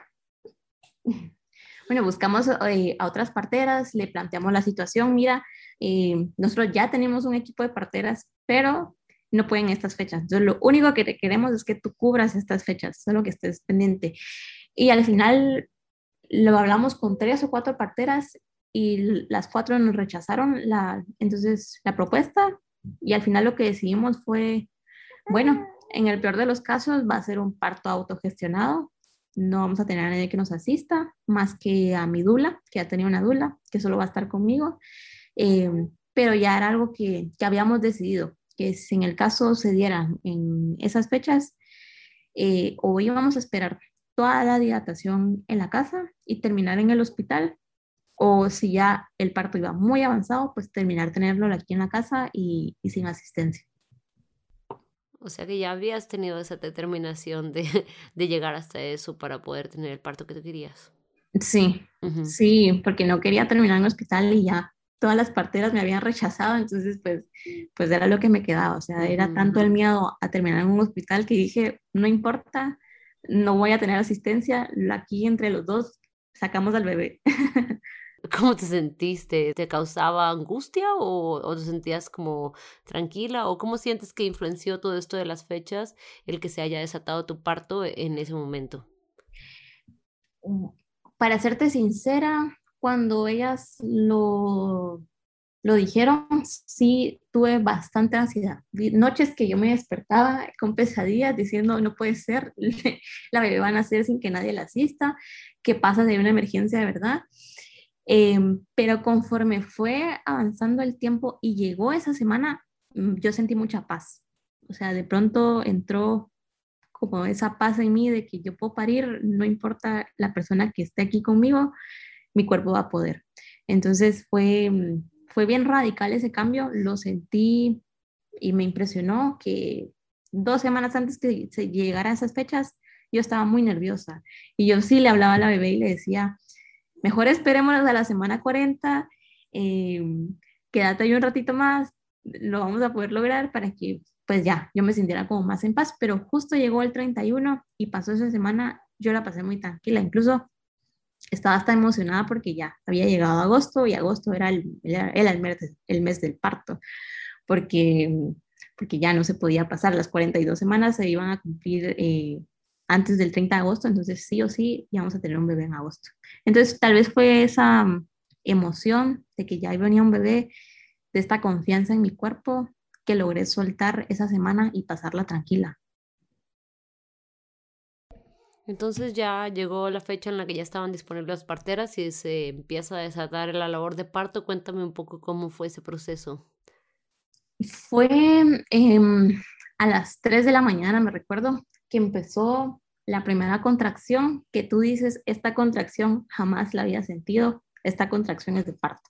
bueno, buscamos a otras parteras, le planteamos la situación, mira, nosotros ya tenemos un equipo de parteras, pero no pueden estas fechas. Entonces, lo único que te queremos es que tú cubras estas fechas, solo que estés pendiente. Y al final lo hablamos con 3 o 4 parteras y las 4 nos rechazaron entonces la propuesta y al final lo que decidimos fue, bueno, en el peor de los casos va a ser un parto autogestionado, no vamos a tener a nadie que nos asista, más que a mi dula, que ya tenía una dula, que solo va a estar conmigo, eh, pero ya era algo que habíamos decidido, que si en el caso se diera en esas fechas, o íbamos a esperar toda la dilatación en la casa y terminar en el hospital, o si ya el parto iba muy avanzado, pues terminar tenerlo aquí en la casa y sin asistencia. O sea que ya habías tenido esa determinación de, de llegar hasta eso para poder tener el parto que tú querías. Sí, Ujú, sí, porque no quería terminar en el hospital y ya todas las parteras me habían rechazado, entonces pues era lo que me quedaba, o sea, era ujú. tanto el miedo a terminar en un hospital que dije, no importa, no voy a tener asistencia, aquí entre los dos sacamos al bebé. ¿Cómo te sentiste? ¿Te causaba angustia o te sentías como tranquila? ¿O cómo sientes que influenció todo esto de las fechas el que se haya desatado tu parto en ese momento? Para serte sincera, cuando ellas lo dijeron, sí tuve bastante ansiedad. Noches que yo me despertaba con pesadillas diciendo, no puede ser, la bebé va a nacer sin que nadie la asista, ¿qué pasa si hay una emergencia de verdad? Pero conforme fue avanzando el tiempo y llegó esa semana, yo sentí mucha paz. O sea, de pronto entró como esa paz en mí de que yo puedo parir, no importa la persona que esté aquí conmigo, mi cuerpo va a poder. Entonces fue bien radical ese cambio, lo sentí y me impresionó que 2 semanas antes que se llegara a esas fechas, yo estaba muy nerviosa. Y yo sí le hablaba a la bebé y le decía, mejor esperémonos a la semana 40, eh, quédate ahí un ratito más, lo vamos a poder lograr para que pues ya, yo me sintiera como más en paz, pero justo llegó el 31 y pasó esa semana, yo la pasé muy tranquila, incluso estaba hasta emocionada porque ya había llegado agosto y agosto era el mes del parto, porque, porque ya no se podía pasar, las 42 semanas se iban a cumplir antes del 30 de agosto, entonces sí o sí íbamos a tener un bebé en agosto. Entonces tal vez fue esa emoción de que ya venía un bebé, de esta confianza en mi cuerpo, que logré soltar esa semana y pasarla tranquila. Entonces ya llegó la fecha en la que ya estaban disponibles las parteras y se empieza a desatar la labor de parto. Cuéntame un poco cómo fue ese proceso. Fue a las 3 de la mañana, me recuerdo, que empezó la primera contracción, que tú dices, esta contracción jamás la había sentido, esta contracción es de parto.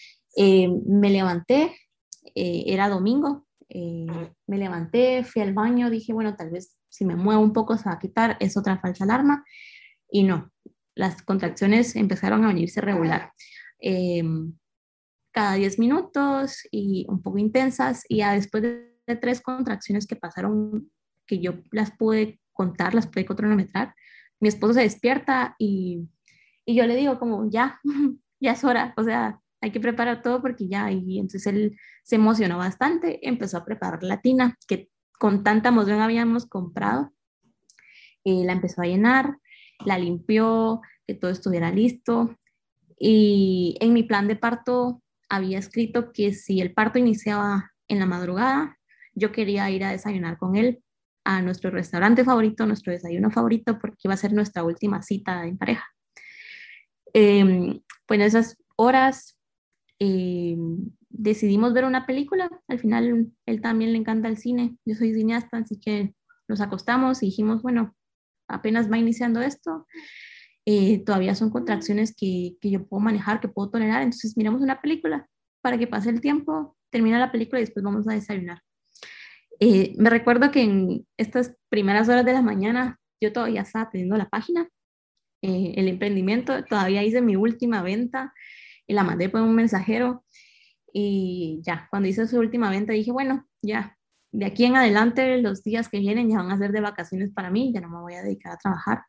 Me levanté, era domingo, me levanté, fui al baño, dije, bueno, tal vez si me muevo un poco se va a quitar, es otra falsa alarma, y no, las contracciones empezaron a venirse regular. Eh, Cada 10 minutos y un poco intensas, y ya después de 3 contracciones que pasaron, que yo las pude contar, las pude cronometrar, mi esposo se despierta y yo le digo como, ya, ya es hora, o sea, hay que preparar todo porque ya, y entonces él se emocionó bastante, empezó a preparar la tina que con tanta emoción habíamos comprado, la empezó a llenar, la limpió, que todo estuviera listo, y en mi plan de parto había escrito que si el parto iniciaba en la madrugada, yo quería ir a desayunar con él a nuestro restaurante favorito, nuestro desayuno favorito, porque iba a ser nuestra última cita en pareja. Pues en esas horas decidimos ver una película. Al final, él también le encanta el cine. Yo soy cineasta, así que nos acostamos y dijimos, bueno, apenas va iniciando esto, todavía son contracciones que yo puedo manejar, que puedo tolerar, entonces miramos una película para que pase el tiempo, termina la película y después vamos a desayunar. Me recuerdo que en estas primeras horas de la mañana yo todavía estaba teniendo la página, el emprendimiento, todavía hice mi última venta y la mandé por un mensajero, y ya, cuando hice su última venta dije, bueno, ya, de aquí en adelante los días que vienen ya van a ser de vacaciones para mí, ya no me voy a dedicar a trabajar.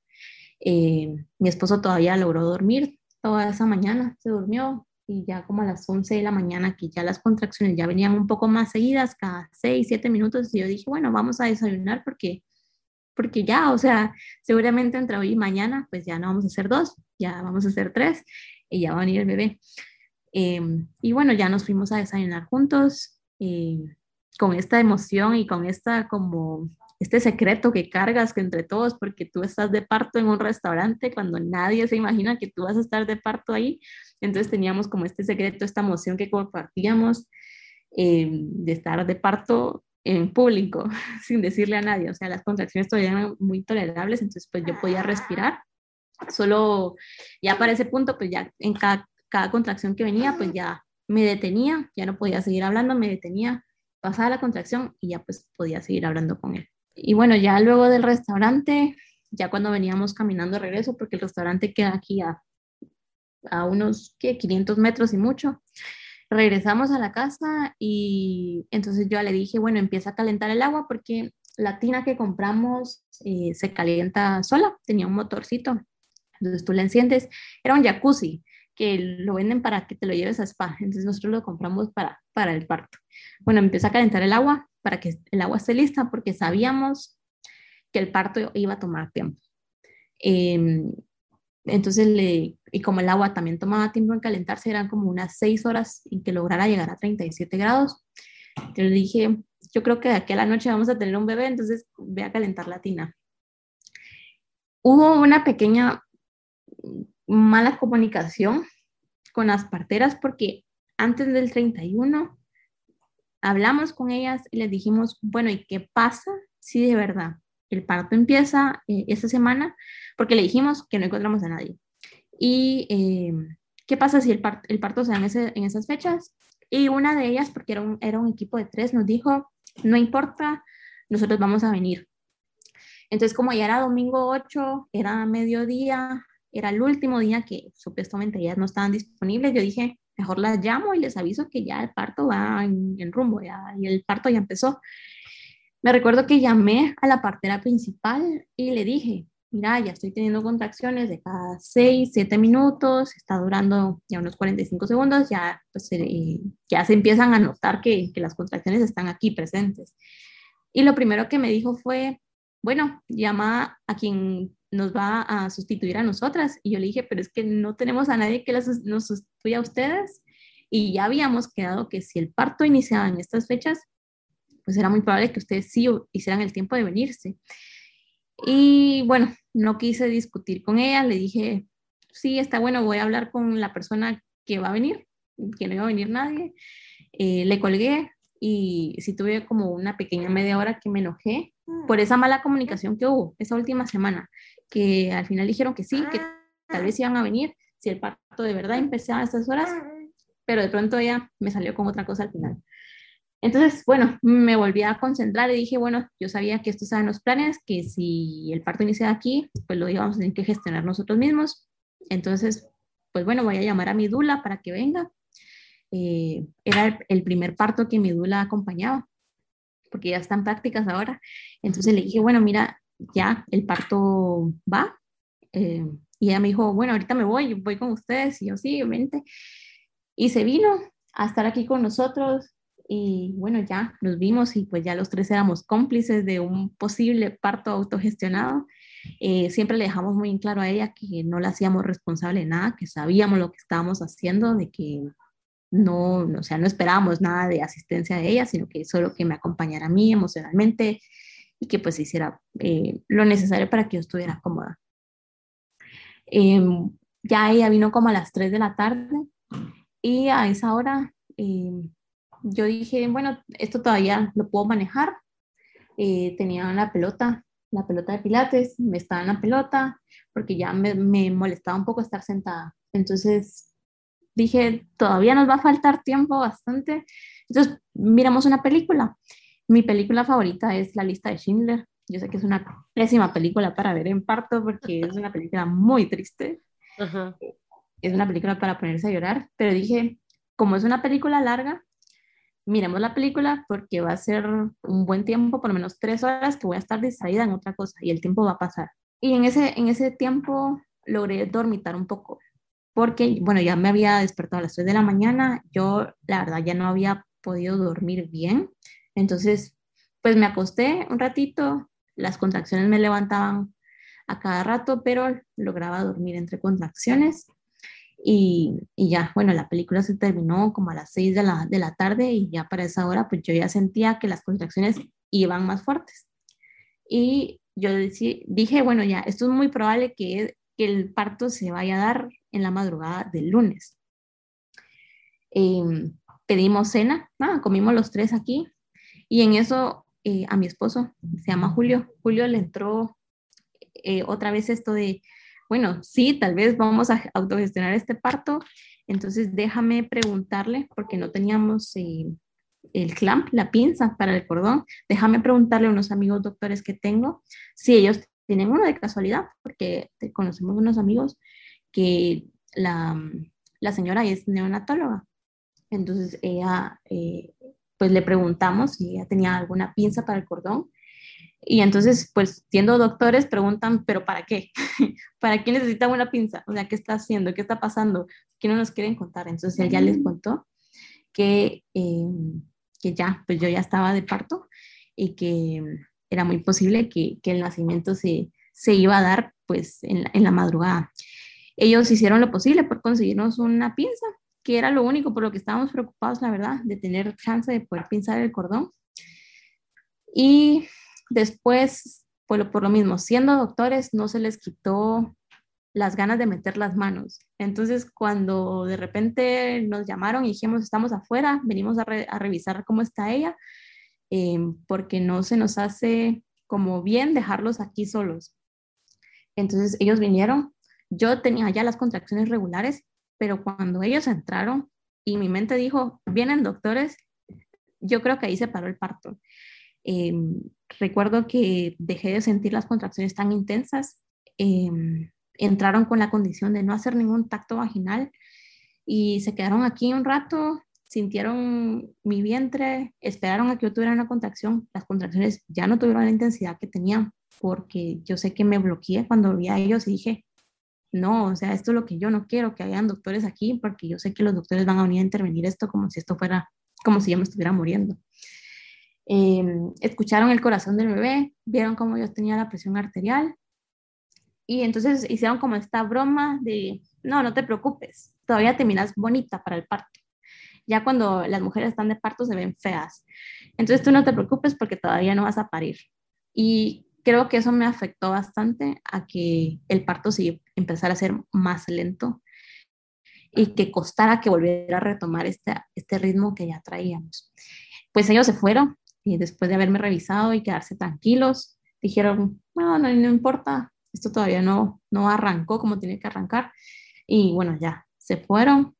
Mi esposo todavía logró dormir toda esa mañana, se durmió, y ya como a las 11 de la mañana, que ya las contracciones ya venían un poco más seguidas, cada 6, 7 minutos, y yo dije, bueno, vamos a desayunar porque ya, o sea, seguramente entre hoy y mañana, pues ya no vamos a hacer 2, ya vamos a hacer 3, y ya va a venir el bebé. Y bueno, ya nos fuimos a desayunar juntos, con esta emoción y con esta como este secreto que cargas que entre todos, porque tú estás de parto en un restaurante cuando nadie se imagina que tú vas a estar de parto ahí. Entonces teníamos como este secreto, esta emoción que compartíamos, de estar de parto en público, sin decirle a nadie. O sea, las contracciones todavía eran muy tolerables, entonces pues yo podía respirar. Solo ya para ese punto, pues ya en cada contracción que venía, pues ya me detenía, ya no podía seguir hablando, me detenía, pasaba la contracción y ya pues podía seguir hablando con él. Y bueno, ya luego del restaurante, ya cuando veníamos caminando de regreso, porque el restaurante queda aquí a unos 500 metros y mucho, regresamos a la casa y entonces yo le dije, bueno, empieza a calentar el agua porque la tina que compramos se calienta sola, tenía un motorcito, entonces tú la enciendes, era un jacuzzi que lo venden para que te lo lleves a spa, entonces nosotros lo compramos para el parto. Bueno, empieza a calentar el agua para que el agua esté lista porque sabíamos que el parto iba a tomar tiempo. Entonces, y como el agua también tomaba tiempo en calentarse, eran como unas 6 horas en que lograra llegar a 37 grados. Yo le dije, yo creo que de aquí a la noche vamos a tener un bebé, entonces ve a calentar la tina. Hubo una pequeña mala comunicación con las parteras porque antes del 31 hablamos con ellas y les dijimos, bueno, ¿y qué pasa si de verdad el parto empieza esta semana? Porque le dijimos que no encontramos a nadie. ¿Y qué pasa si el parto se da en esas fechas? Y una de ellas, porque era un equipo de 3, nos dijo, no importa, nosotros vamos a venir. Entonces, como ya era domingo 8, era mediodía, era el último día que supuestamente ellas no estaban disponibles, yo dije, mejor las llamo y les aviso que ya el parto va en rumbo, ya, y el parto ya empezó. Me recuerdo que llamé a la partera principal y le dije, mira, ya estoy teniendo contracciones de cada 6, 7 minutos, está durando ya unos 45 segundos, ya, pues, ya se empiezan a notar que las contracciones están aquí presentes. Y lo primero que me dijo fue, bueno, llama a quien nos va a sustituir a nosotras. Y yo le dije, pero es que no tenemos a nadie que nos sustituya a ustedes. Y ya habíamos quedado que si el parto iniciaba en estas fechas, pues era muy probable que ustedes sí hicieran el tiempo de venirse. Y bueno, no quise discutir con ella, le dije, sí, está bueno, voy a hablar con la persona que va a venir, que no iba a venir nadie. Le colgué y sí tuve como una pequeña media hora que me enojé por esa mala comunicación que hubo esa última semana, que al final dijeron que sí, que tal vez iban a venir si el parto de verdad empezaba a estas horas, pero de pronto ella me salió con otra cosa al final. Entonces, bueno, me volví a concentrar y dije, bueno, yo sabía que estos estaban los planes, que si el parto iniciaba aquí, pues lo íbamos a tener que gestionar nosotros mismos. Entonces, pues bueno, voy a llamar a mi dula para que venga. Era el primer parto que mi dula acompañaba, porque ya están prácticas ahora. Entonces le dije, bueno, mira, ya el parto va. Y ella me dijo, bueno, ahorita me voy con ustedes. Y yo, sí, vente. Y se vino a estar aquí con nosotros. Y bueno, ya nos vimos y pues ya los 3 éramos cómplices de un posible parto autogestionado. Siempre le dejamos muy en claro a ella que no la hacíamos responsable de nada, que sabíamos lo que estábamos haciendo, de que no, o sea, no esperábamos nada de asistencia de ella, sino que solo que me acompañara a mí emocionalmente y que pues hiciera lo necesario para que yo estuviera cómoda. Ya ella vino como a las 3 de la tarde y a esa hora yo dije, bueno, esto todavía lo puedo manejar. Tenía la pelota de pilates, me estaba en la pelota porque ya me molestaba un poco estar sentada. Entonces dije, todavía nos va a faltar tiempo bastante. Entonces, miramos una película. Mi película favorita es La lista de Schindler. Yo sé que es una pésima película para ver en parto porque es una película muy triste. Ajá. Es una película para ponerse a llorar, pero dije, como es una película larga, miremos la película porque va a ser un buen tiempo, por lo menos 3 horas, que voy a estar distraída en otra cosa y el tiempo va a pasar. Y en ese tiempo logré dormitar un poco porque, bueno, ya me había despertado a las 3 de la mañana, yo la verdad ya no había podido dormir bien, entonces pues me acosté un ratito, las contracciones me levantaban a cada rato, pero lograba dormir entre contracciones y ya, bueno, la película se terminó como a las 6 de la tarde y ya para esa hora pues yo ya sentía que las contracciones iban más fuertes. Y yo dije, bueno, ya, esto es muy probable que el parto se vaya a dar en la madrugada del lunes. Pedimos cena, comimos los 3 aquí y en eso a mi esposo, se llama Julio, le entró otra vez esto de, bueno, sí, tal vez vamos a autogestionar este parto, entonces déjame preguntarle, porque no teníamos el clamp, la pinza para el cordón, déjame preguntarle a unos amigos doctores que tengo si ellos tienen uno de casualidad, porque conocemos unos amigos que la señora es neonatóloga. Entonces ella, pues le preguntamos si ella tenía alguna pinza para el cordón. Y entonces, pues siendo doctores, preguntan, ¿pero para qué? ¿Para qué necesitan una pinza? O sea, ¿qué está haciendo? ¿Qué está pasando? ¿Qué no nos quieren contar? Entonces él ya les contó que ya, pues yo ya estaba de parto y que era muy posible que el nacimiento se iba a dar pues en la madrugada. Ellos hicieron lo posible por conseguirnos una pinza, que era lo único por lo que estábamos preocupados, la verdad, de tener chance de poder pinzar el cordón. Y después, por lo mismo, siendo doctores, no se les quitó las ganas de meter las manos. Entonces, cuando de repente nos llamaron y dijimos, estamos afuera, venimos a revisar cómo está ella, porque no se nos hace como bien dejarlos aquí solos. Entonces, ellos vinieron, yo tenía ya las contracciones regulares, pero cuando ellos entraron y mi mente dijo, vienen doctores, yo creo que ahí se paró el parto. Eh, Recuerdo que dejé de sentir las contracciones tan intensas. Entraron con la condición de no hacer ningún tacto vaginal y se quedaron aquí un rato, sintieron mi vientre, esperaron a que yo tuviera una contracción. Las contracciones ya no tuvieron la intensidad que tenían porque yo sé que me bloqueé cuando vi a ellos y dije, no, o sea, esto es lo que yo no quiero, que hayan doctores aquí, porque yo sé que los doctores van a venir a intervenir esto como si esto fuera, como si yo me estuviera muriendo. Escucharon el corazón del bebé, vieron cómo yo tenía la presión arterial y entonces hicieron como esta broma de, no, no te preocupes, todavía te miras bonita para el parto. Ya cuando las mujeres están de parto se ven feas. Entonces tú no te preocupes porque todavía no vas a parir. Y creo que eso me afectó bastante a que el parto sí empezara a ser más lento y que costara que volviera a retomar este ritmo que ya traíamos. Pues ellos se fueron y después de haberme revisado y quedarse tranquilos, dijeron, no importa, esto todavía no arrancó como tiene que arrancar. Y bueno, ya, se fueron.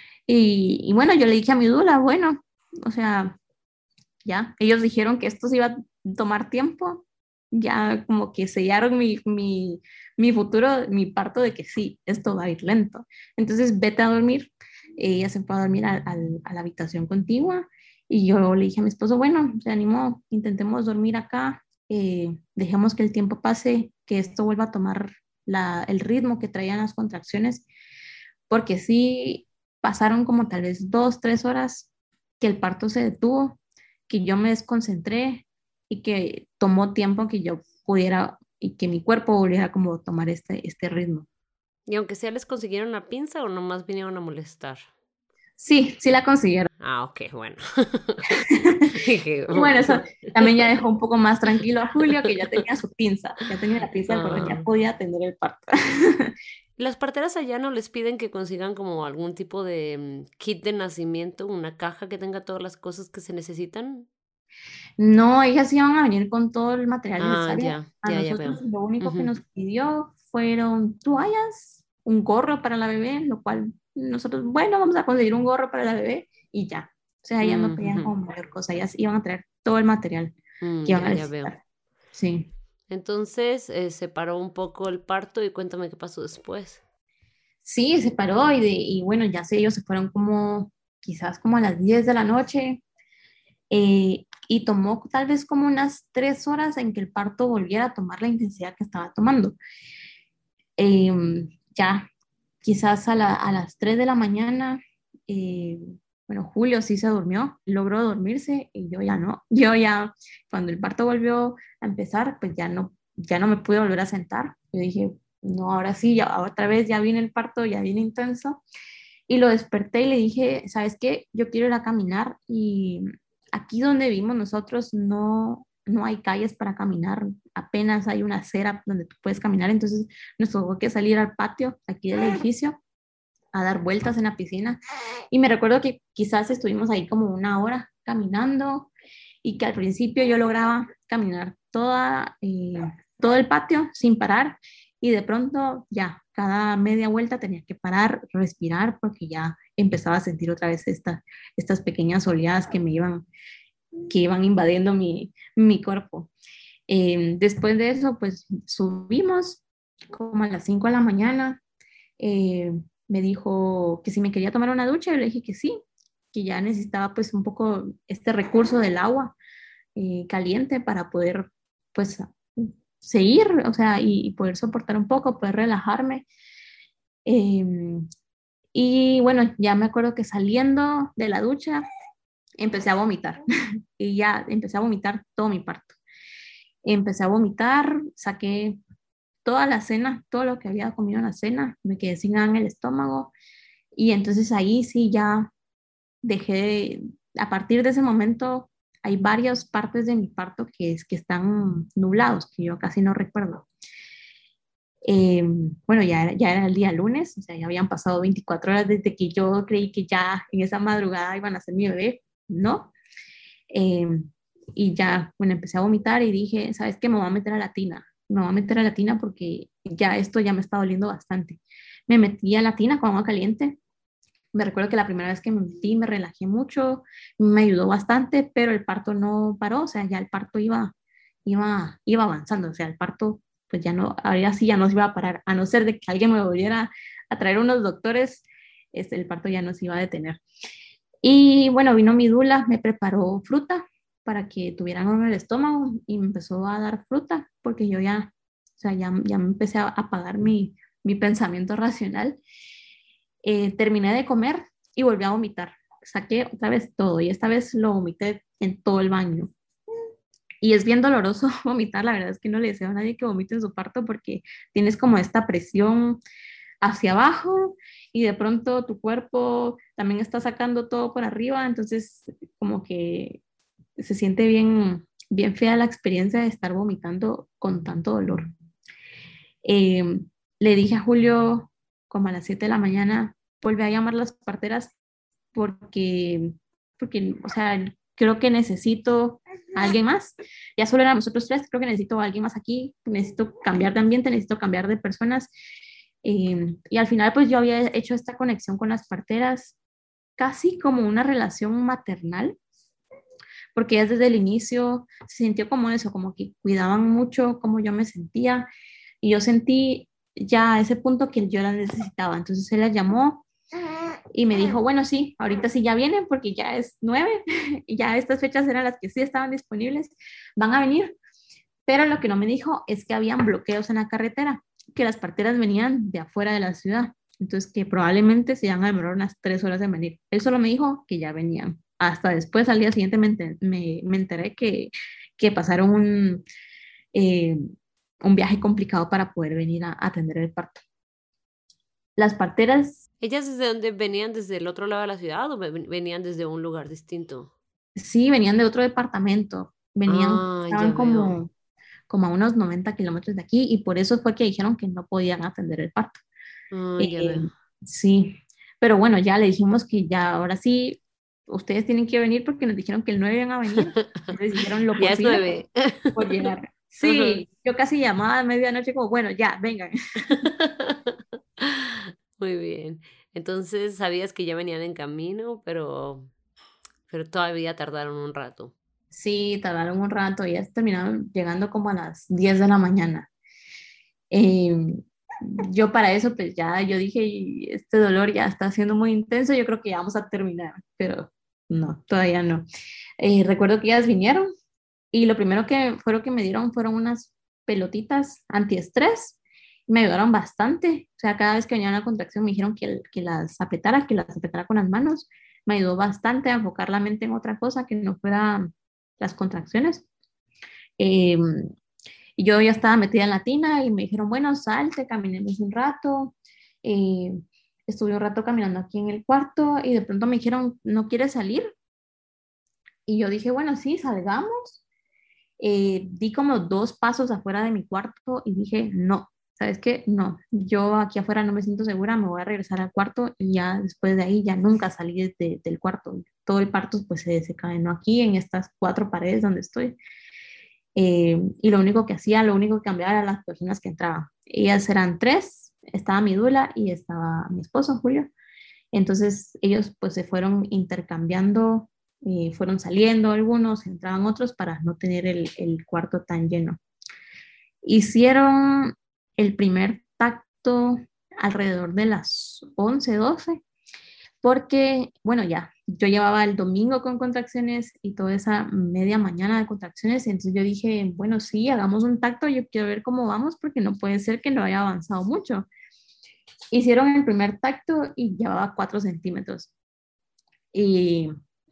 Y bueno, yo le dije a mi dula, bueno, o sea, ya, ellos dijeron que esto se iba a tomar tiempo, ya como que sellaron mi futuro, mi parto de que sí, esto va a ir lento. Entonces, vete a dormir. Ella se fue a dormir a la habitación contigua y yo le dije a mi esposo, bueno, se animó, intentemos dormir acá, dejemos que el tiempo pase, que esto vuelva a tomar el ritmo que traían las contracciones, porque sí pasaron como tal vez 2, 3 horas que el parto se detuvo, que yo me desconcentré y que tomó tiempo que yo pudiera y que mi cuerpo volviera como a tomar este ritmo. Y aunque sea, ¿les consiguieron la pinza o nomás vinieron a molestar? Sí, sí la consiguieron. Ah, ok, bueno. Y bueno, eso también ya dejó un poco más tranquilo a Julio, que ya tenía su pinza, ya tenía la pinza del cordón, ya podía atender el parto. ¿Las parteras allá no les piden que consigan como algún tipo de kit de nacimiento, una caja que tenga todas las cosas que se necesitan? No, ellas iban a venir con todo el material Ah, necesario. A ya veo. nosotros lo único que Ujú. nos pidió fueron toallas, un gorro para la bebé, lo cual nosotros, bueno, vamos a conseguir un gorro para la bebé y ya. O sea, ellas no pedían Ujú. como mayor cosa, ellas iban a traer todo el material que iban a Ya veo. necesitar. Sí. Entonces, se paró un poco el parto y cuéntame qué pasó después. Sí, se paró y bueno, ya sé, ellos se fueron como quizás como a las 10 de la noche y tomó tal vez como unas 3 horas en que el parto volviera a tomar la intensidad que estaba tomando. Ya, quizás a las 3 de la mañana, eh, bueno, Julio sí se durmió, logró dormirse y yo ya no. Yo ya, cuando el parto volvió a empezar, pues ya no me pude volver a sentar. Yo dije, no, ahora sí, ya otra vez ya viene el parto, ya viene intenso. Y lo desperté y le dije, ¿sabes qué? Yo quiero ir a caminar y aquí donde vivimos nosotros no hay calles para caminar, apenas hay una acera donde tú puedes caminar, entonces nos tuvo que salir al patio aquí del edificio a dar vueltas en la piscina. Y me recuerdo que quizás estuvimos ahí como una hora caminando y que al principio yo lograba caminar todo el patio sin parar y de pronto ya cada media vuelta tenía que parar, respirar porque ya empezaba a sentir otra vez estas pequeñas oleadas que iban invadiendo mi cuerpo. Después de eso, pues subimos como a las 5 de la mañana. eh, Me dijo que si me quería tomar una ducha, yo le dije que sí, que ya necesitaba pues un poco este recurso del agua caliente para poder pues seguir, o sea, y poder soportar un poco, poder relajarme. Eh, y bueno, ya me acuerdo que saliendo de la ducha empecé a vomitar y ya empecé a vomitar todo mi parto. Empecé a vomitar, saqué toda la cena, todo lo que había comido en la cena, me quedé sin nada en el estómago y entonces ahí sí ya a partir de ese momento hay varias partes de mi parto que están nublados, que yo casi no recuerdo. Bueno, ya era el día lunes, o sea, ya habían pasado 24 horas desde que yo creí que ya en esa madrugada iban a ser mi bebé, ¿no? Eh, y ya, bueno, empecé a vomitar y dije, ¿sabes qué? Me voy a meter a la tina, me voy a meter a la tina porque ya esto ya me está doliendo bastante. Me metí a la tina con agua caliente. Me recuerdo que la primera vez que me metí me relajé mucho, me ayudó bastante, pero el parto no paró, o sea, ya el parto iba avanzando, o sea, el parto pues ya no, ahora sí ya no se iba a parar, a no ser de que alguien me volviera a traer unos doctores, el parto ya no se iba a detener. Y bueno, vino mi dula, me preparó fruta para que tuvieran en el estómago y me empezó a dar fruta porque yo ya, o sea, ya me empecé a apagar mi pensamiento racional. Terminé de comer y volví a vomitar. Saqué otra vez todo y esta vez lo vomité en todo el baño. Y es bien doloroso vomitar, la verdad es que no le deseo a nadie que vomite en su parto porque tienes como esta presión hacia abajo y de pronto tu cuerpo también está sacando todo por arriba, entonces como que se siente bien fea la experiencia de estar vomitando con tanto dolor. Eh, Le dije a Julio como a las 7 de la mañana, volví a llamar a las parteras porque, o sea, creo que necesito a alguien más. Ya solo éramos nosotros tres, creo que necesito a alguien más aquí, necesito cambiar de ambiente, necesito cambiar de personas. Y al final, pues yo había hecho esta conexión con las parteras casi como una relación maternal, porque ellas desde el inicio se sintió como eso, como que cuidaban mucho cómo yo me sentía, y yo sentí ya a ese punto que yo la necesitaba. Entonces él la llamó y me dijo, bueno, sí, ahorita sí ya vienen porque ya es 9 y ya estas fechas eran las que sí estaban disponibles, van a venir. Pero lo que no me dijo es que habían bloqueos en la carretera, que las parteras venían de afuera de la ciudad, entonces que probablemente se iban a demorar unas 3 horas en venir. Él solo me dijo que ya venían. Hasta después, al día siguiente, me enteré que pasaron eh, un viaje complicado para poder venir a atender el parto. Las parteras, ¿Ellas desde dónde venían? ¿Desde el otro lado de la ciudad o venían desde un lugar distinto? sí, venían de otro departamento, Ah, ya estaban veo. como a unos 90 kilómetros de aquí y por eso fue que dijeron que no podían atender el parto. Ah, ya veo. Eh, sí, pero bueno, ya le dijimos que ya ahora sí, ustedes tienen que venir porque nos dijeron que el 9 iban a venir, entonces hicieron lo Ya es posible 9. por llegar. Ajá. Sí, yo casi llamaba a medianoche como, bueno, ya, vengan. Muy bien. Entonces sabías que ya venían en camino, pero todavía tardaron un rato. Sí, tardaron un rato, ya terminaron llegando como a las 10 de la mañana. Eh, yo para eso, pues ya yo dije, "Y este dolor ya está siendo muy intenso, yo creo que ya vamos a terminar, pero no, todavía no. Recuerdo que ellas vinieron y lo primero que me dieron fueron unas pelotitas antiestrés, me ayudaron bastante, o sea, cada vez que venía una contracción me dijeron que las apretara con las manos, me ayudó bastante a enfocar la mente en otra cosa que no fuera las contracciones. Eh, y yo ya estaba metida en la tina y me dijeron, bueno, salte, caminemos un rato. Eh, Estuve un rato caminando aquí en el cuarto y de pronto me dijeron, ¿no quieres salir? Y yo dije, bueno, sí, salgamos. Di como 2 pasos afuera de mi cuarto y dije, no, ¿sabes qué? No, yo aquí afuera no me siento segura, me voy a regresar al cuarto y ya después de ahí ya nunca salí del cuarto. Todo el parto pues se desencadenó aquí en estas 4 paredes donde estoy. Y lo único que hacía, lo único que cambiaba eran las personas que entraban. Ellas eran 3, estaba mi dula y estaba mi esposo, Julio. Entonces ellos pues se fueron intercambiando, fueron saliendo algunos, entraban otros para no tener el cuarto tan lleno. Hicieron el primer tacto alrededor de las 11 12 porque, bueno, ya, yo llevaba el domingo con contracciones y toda esa media mañana de contracciones, entonces yo dije, bueno, sí, hagamos un tacto, yo quiero ver cómo vamos porque no puede ser que no haya avanzado mucho. Hicieron el primer tacto y llevaba 4 centímetros. Y,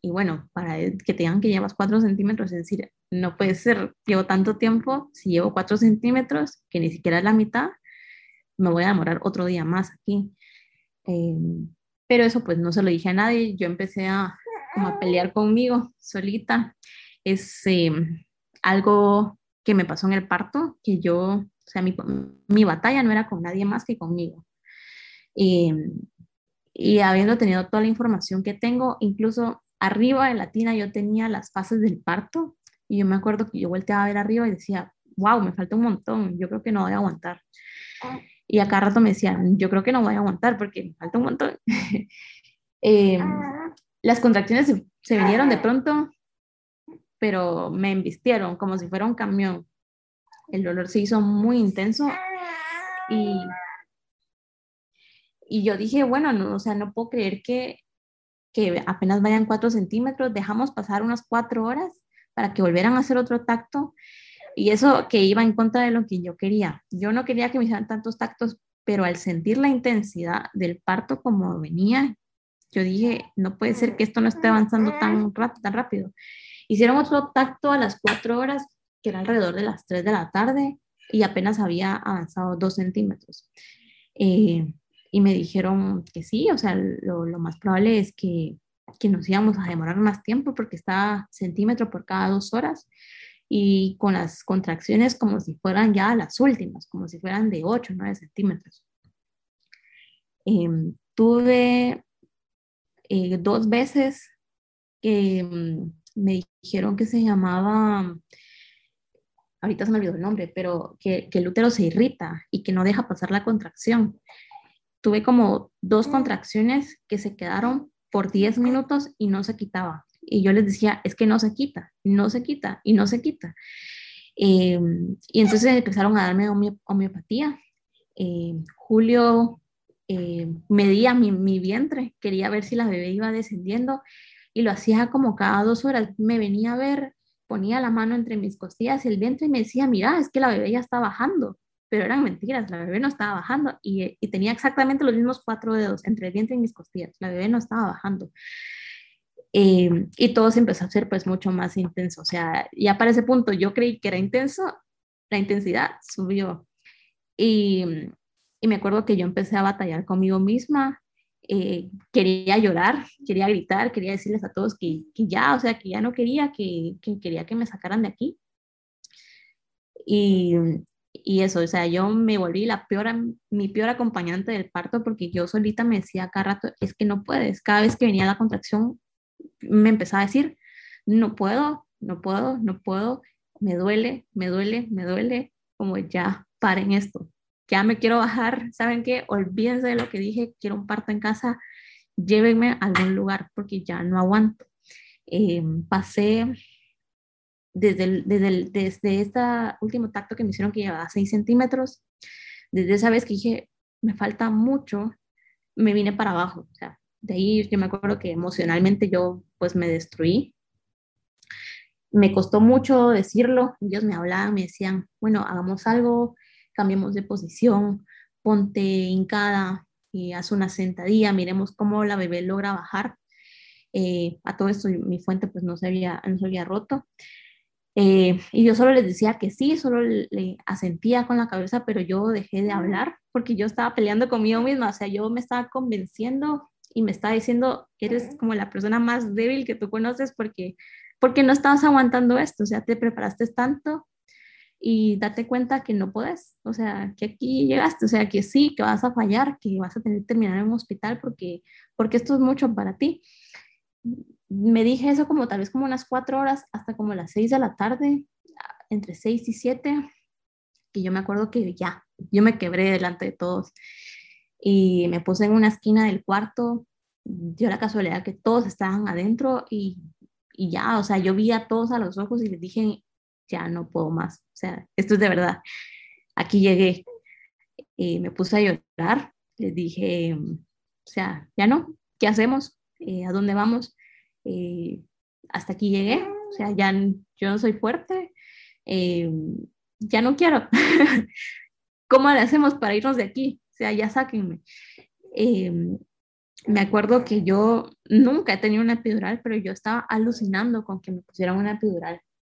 y bueno, para que te digan que llevas 4 centímetros, es decir, no puede ser, llevo tanto tiempo, si llevo 4 centímetros, que ni siquiera es la mitad, me voy a demorar otro día más aquí. Eh, pero eso pues no se lo dije a nadie, yo empecé a, como a pelear conmigo solita. Es algo que me pasó en el parto, que yo, o sea, mi batalla no era con nadie más que conmigo. Eh, y habiendo tenido toda la información que tengo, incluso arriba de la tina yo tenía las fases del parto y yo me acuerdo que yo volteaba a ver arriba y decía, wow, me falta un montón, yo creo que no voy a aguantar. Y a cada rato me decían, yo creo que no voy a aguantar porque me falta un montón. Eh, las contracciones se vinieron de pronto, pero me embistieron como si fuera un camión. El dolor se hizo muy intenso y, y yo dije, bueno, no, o sea, no puedo creer que apenas vayan 4 centímetros, dejamos pasar unas 4 horas para que volvieran a hacer otro tacto y eso que iba en contra de lo que yo quería. Yo no quería que me hicieran tantos tactos, pero al sentir la intensidad del parto como venía, yo dije, no puede ser que esto no esté avanzando tan rápido. Hicieron otro tacto a las 4 horas, que era alrededor de las 3 de la tarde, y apenas había avanzado 2 centímetros. Eh, y me dijeron que sí, o sea, lo más probable es que nos íbamos a demorar más tiempo porque está centímetro por cada 2 horas y con las contracciones como si fueran ya las últimas, como si fueran de 8 o 9 centímetros. Tuve 2 veces que me dijeron que se llamaba, ahorita se me olvidó el nombre, pero que el útero se irrita y que no deja pasar la contracción. Tuve como 2 contracciones que se quedaron por 10 minutos y no se quitaba. Y yo les decía, es que no se quita, no se quita y no se quita. Y entonces empezaron a darme homeopatía. Julio medía mi vientre, quería ver si la bebé iba descendiendo y lo hacía como cada 2 horas. Me venía a ver, ponía la mano entre mis costillas y el vientre y me decía, mira, es que la bebé ya está bajando. Pero eran mentiras, la bebé no estaba bajando y tenía exactamente los mismos 4 dedos entre el vientre y mis costillas. La bebé no estaba bajando. Y todo se empezó a hacer pues mucho más intenso. O sea, ya para ese punto yo creí que era intenso, la intensidad subió. Y, y me acuerdo que yo empecé a batallar conmigo misma, quería llorar, quería gritar, quería decirles a todos que ya, o sea, que ya no quería, que quería que me sacaran de aquí. Y, y eso, o sea, yo me volví mi peor acompañante del parto porque yo solita me decía cada rato, es que no puedes. Cada vez que venía la contracción me empezaba a decir, no puedo, no puedo, no puedo, me duele, me duele, me duele, como ya paren esto, ya me quiero bajar, ¿saben qué? Olvídense de lo que dije, quiero un parto en casa, llévenme a algún lugar porque ya no aguanto. Pasé desde este último tacto que me hicieron que llevaba 6 centímetros, desde esa vez que dije, me falta mucho, me vine para abajo, o sea, de ahí yo me acuerdo que emocionalmente yo pues me destruí. Me costó mucho decirlo, ellos me hablaban, me decían, bueno, hagamos algo, cambiemos de posición, ponte hincada y haz una sentadilla, miremos cómo la bebé logra bajar. A todo esto mi fuente pues no se había roto. Y yo solo les decía que sí, solo le asentía con la cabeza, pero yo dejé de hablar porque yo estaba peleando conmigo misma, o sea, yo me estaba convenciendo y me estaba diciendo, eres como la persona más débil que tú conoces porque no estabas aguantando esto, o sea, te preparaste tanto y date cuenta que no puedes, o sea, que aquí llegaste, o sea, que sí, que vas a fallar, que vas a tener que terminar en un hospital porque esto es mucho para ti. Me dije eso como tal vez como unas 4 horas hasta como las 6 de la tarde, entre 6 y 7, que yo me acuerdo que ya, yo me quebré delante de todos y me puse en una esquina del cuarto, dio la casualidad que todos estaban adentro y ya, o sea, yo vi a todos a los ojos y les dije, ya no puedo más, o sea, esto es de verdad, aquí llegué. Y me puse a llorar, les dije, o sea, ya no, ¿qué hacemos? ¿A dónde vamos? Hasta aquí llegué, o sea, ya yo no soy fuerte, eh, ya no quiero. ¿Cómo le hacemos para irnos de aquí? O sea, ya sáquenme. Eh, Me acuerdo que yo nunca he tenido una epidural, pero yo estaba alucinando con que me pusieran una epidural.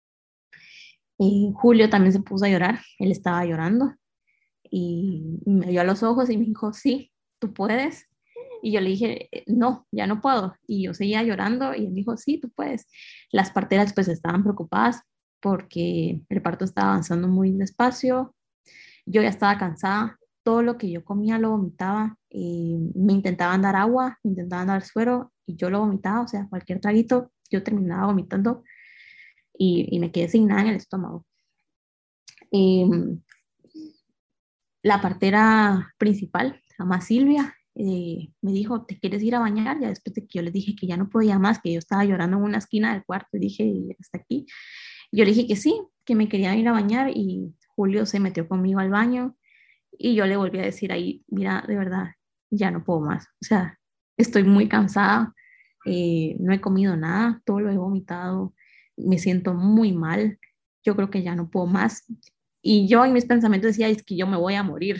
Y Julio también se puso a llorar, él estaba llorando y me vio a los ojos y me dijo, sí, tú puedes. Y yo le dije, no, ya no puedo. Y yo seguía llorando y él me dijo, sí, tú puedes. Las parteras pues estaban preocupadas porque el parto estaba avanzando muy despacio. Yo ya estaba cansada. Todo lo que yo comía lo vomitaba. Me intentaban dar agua, me intentaban dar suero y yo lo vomitaba. O sea, cualquier traguito, yo terminaba vomitando y me quedé sin nada en el estómago. Eh, la partera principal, se llama Silvia, me dijo, ¿te quieres ir a bañar? Ya después de que yo les dije que ya no podía más, que yo estaba llorando en una esquina del cuarto, y dije, hasta aquí. Yo le dije que sí, que me quería ir a bañar y Julio se metió conmigo al baño y yo le volví a decir ahí, mira, de verdad, ya no puedo más. O sea, estoy muy cansada, no he comido nada, todo lo he vomitado, me siento muy mal, yo creo que ya no puedo más. Y yo en mis pensamientos decía, es que yo me voy a morir.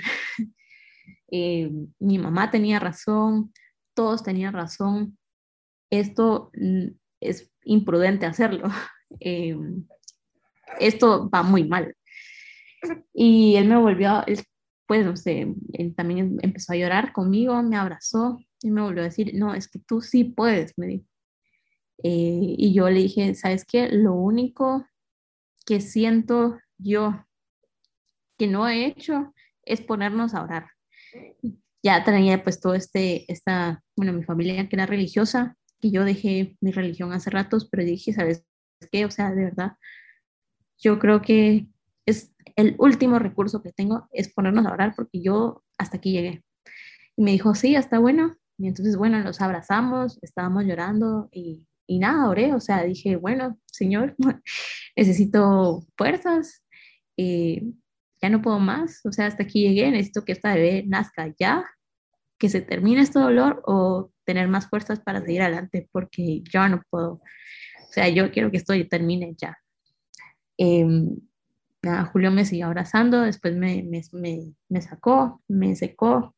Mi mamá tenía razón, todos tenían razón, esto es imprudente hacerlo, eh, esto va muy mal. Y él me volvió, él, pues no sé, él también empezó a llorar conmigo, me abrazó y me volvió a decir, no, es que tú sí puedes, me dijo. Y yo le dije, ¿sabes qué? Lo único que siento yo que no he hecho es ponernos a orar. Ya tenía pues todo bueno, mi familia que era religiosa, y yo dejé mi religión hace ratos, pero dije, ¿sabes qué? O sea, de verdad, yo creo que es el último recurso que tengo es ponernos a orar porque yo hasta aquí llegué. Y me dijo, sí, está bueno. Y entonces, bueno, nos abrazamos, estábamos llorando y nada, oré. O sea, dije, bueno, Señor, necesito fuerzas, eh, ya no puedo más. O sea, hasta aquí llegué, necesito que esta bebé nazca ya, que se termine este dolor o tener más fuerzas para seguir adelante porque yo no puedo. O sea, yo quiero que esto termine ya. Eh, Nada, Julio me siguió abrazando, después me sacó, me secó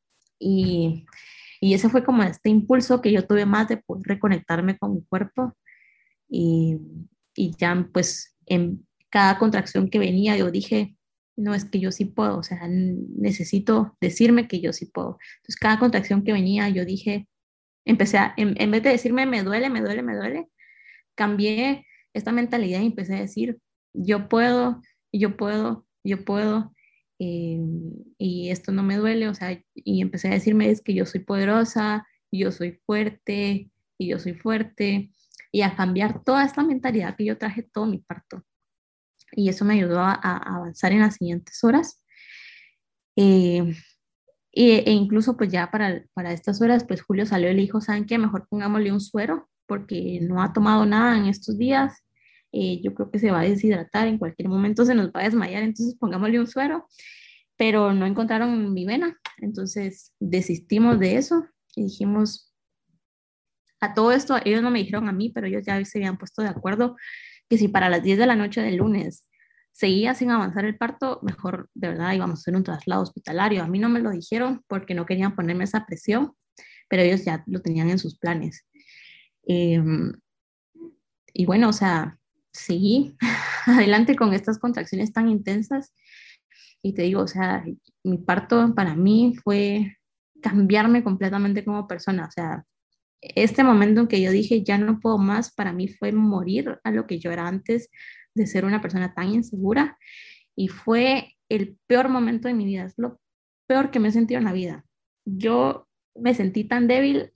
y ese fue como este impulso que yo tuve más de poder reconectarme con mi cuerpo y, y ya pues en cada contracción que venía yo dije, no, es que yo sí puedo, o sea, necesito decirme que yo sí puedo. Entonces cada contracción que venía yo dije, empecé a, en vez de decirme me duele, me duele, me duele, cambié esta mentalidad y empecé a decir, yo puedo, yo puedo, yo puedo, eh, y esto no me duele, o sea, y empecé a decirme es que yo soy poderosa, yo soy fuerte, y yo soy fuerte, y a cambiar toda esta mentalidad que yo traje todo mi parto. Y eso me ayudó a avanzar en las siguientes horas. Eh, e incluso pues ya para estas horas, pues Julio salió y le dijo, ¿saben qué? Mejor pongámosle un suero porque no ha tomado nada en estos días. Yo creo que se va a deshidratar, en cualquier momento se nos va a desmayar, entonces pongámosle un suero. Pero no encontraron mi vena, entonces desistimos de eso y dijimos, a todo esto, ellos no me dijeron a mí, pero ellos ya se habían puesto de acuerdo que si para las 10 de la noche del lunes seguía sin avanzar el parto, mejor de verdad íbamos a hacer un traslado hospitalario. A mí no me lo dijeron porque no querían ponerme esa presión, pero ellos ya lo tenían en sus planes. Eh, y bueno, o sea, seguí adelante con estas contracciones tan intensas y te digo, o sea, mi parto para mí fue cambiarme completamente como persona, o sea, este momento en que yo dije, ya no puedo más, para mí fue morir a lo que yo era antes de ser una persona tan insegura y fue el peor momento de mi vida, es lo peor que me he sentido en la vida. Yo me sentí tan débil,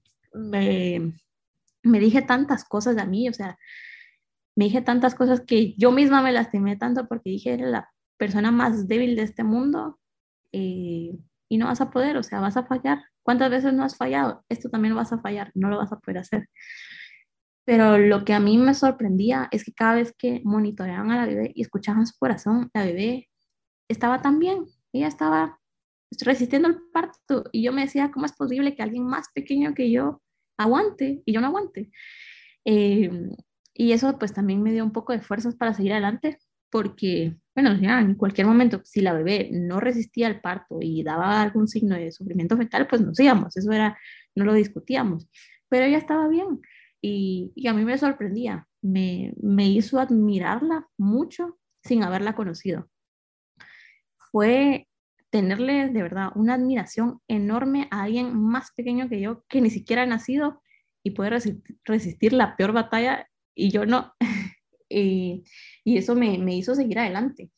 me dije tantas cosas a mí, o sea, me dije tantas cosas que yo misma me lastimé tanto porque dije, eres la persona más débil de este mundo y no vas a poder, o sea, vas a fallar. ¿Cuántas veces no has fallado? Esto también lo vas a fallar, no lo vas a poder hacer. Pero lo que a mí me sorprendía es que cada vez que monitoreaban a la bebé y escuchaban su corazón, la bebé estaba tan bien, ella estaba resistiendo el parto y yo me decía, ¿cómo es posible que alguien más pequeño que yo aguante y yo no aguante? Eh, y eso pues también me dio un poco de fuerzas para seguir adelante. porque, bueno, ya en cualquier momento, si la bebé no resistía el parto y daba algún signo de sufrimiento fetal, pues nos íbamos, eso era, no lo discutíamos, pero ella estaba bien y a mí me sorprendía, me hizo admirarla mucho sin haberla conocido. Fue tenerle de verdad una admiración enorme a alguien más pequeño que yo, que ni siquiera ha nacido y puede resistir la peor batalla y yo no. y, y eso me hizo seguir adelante.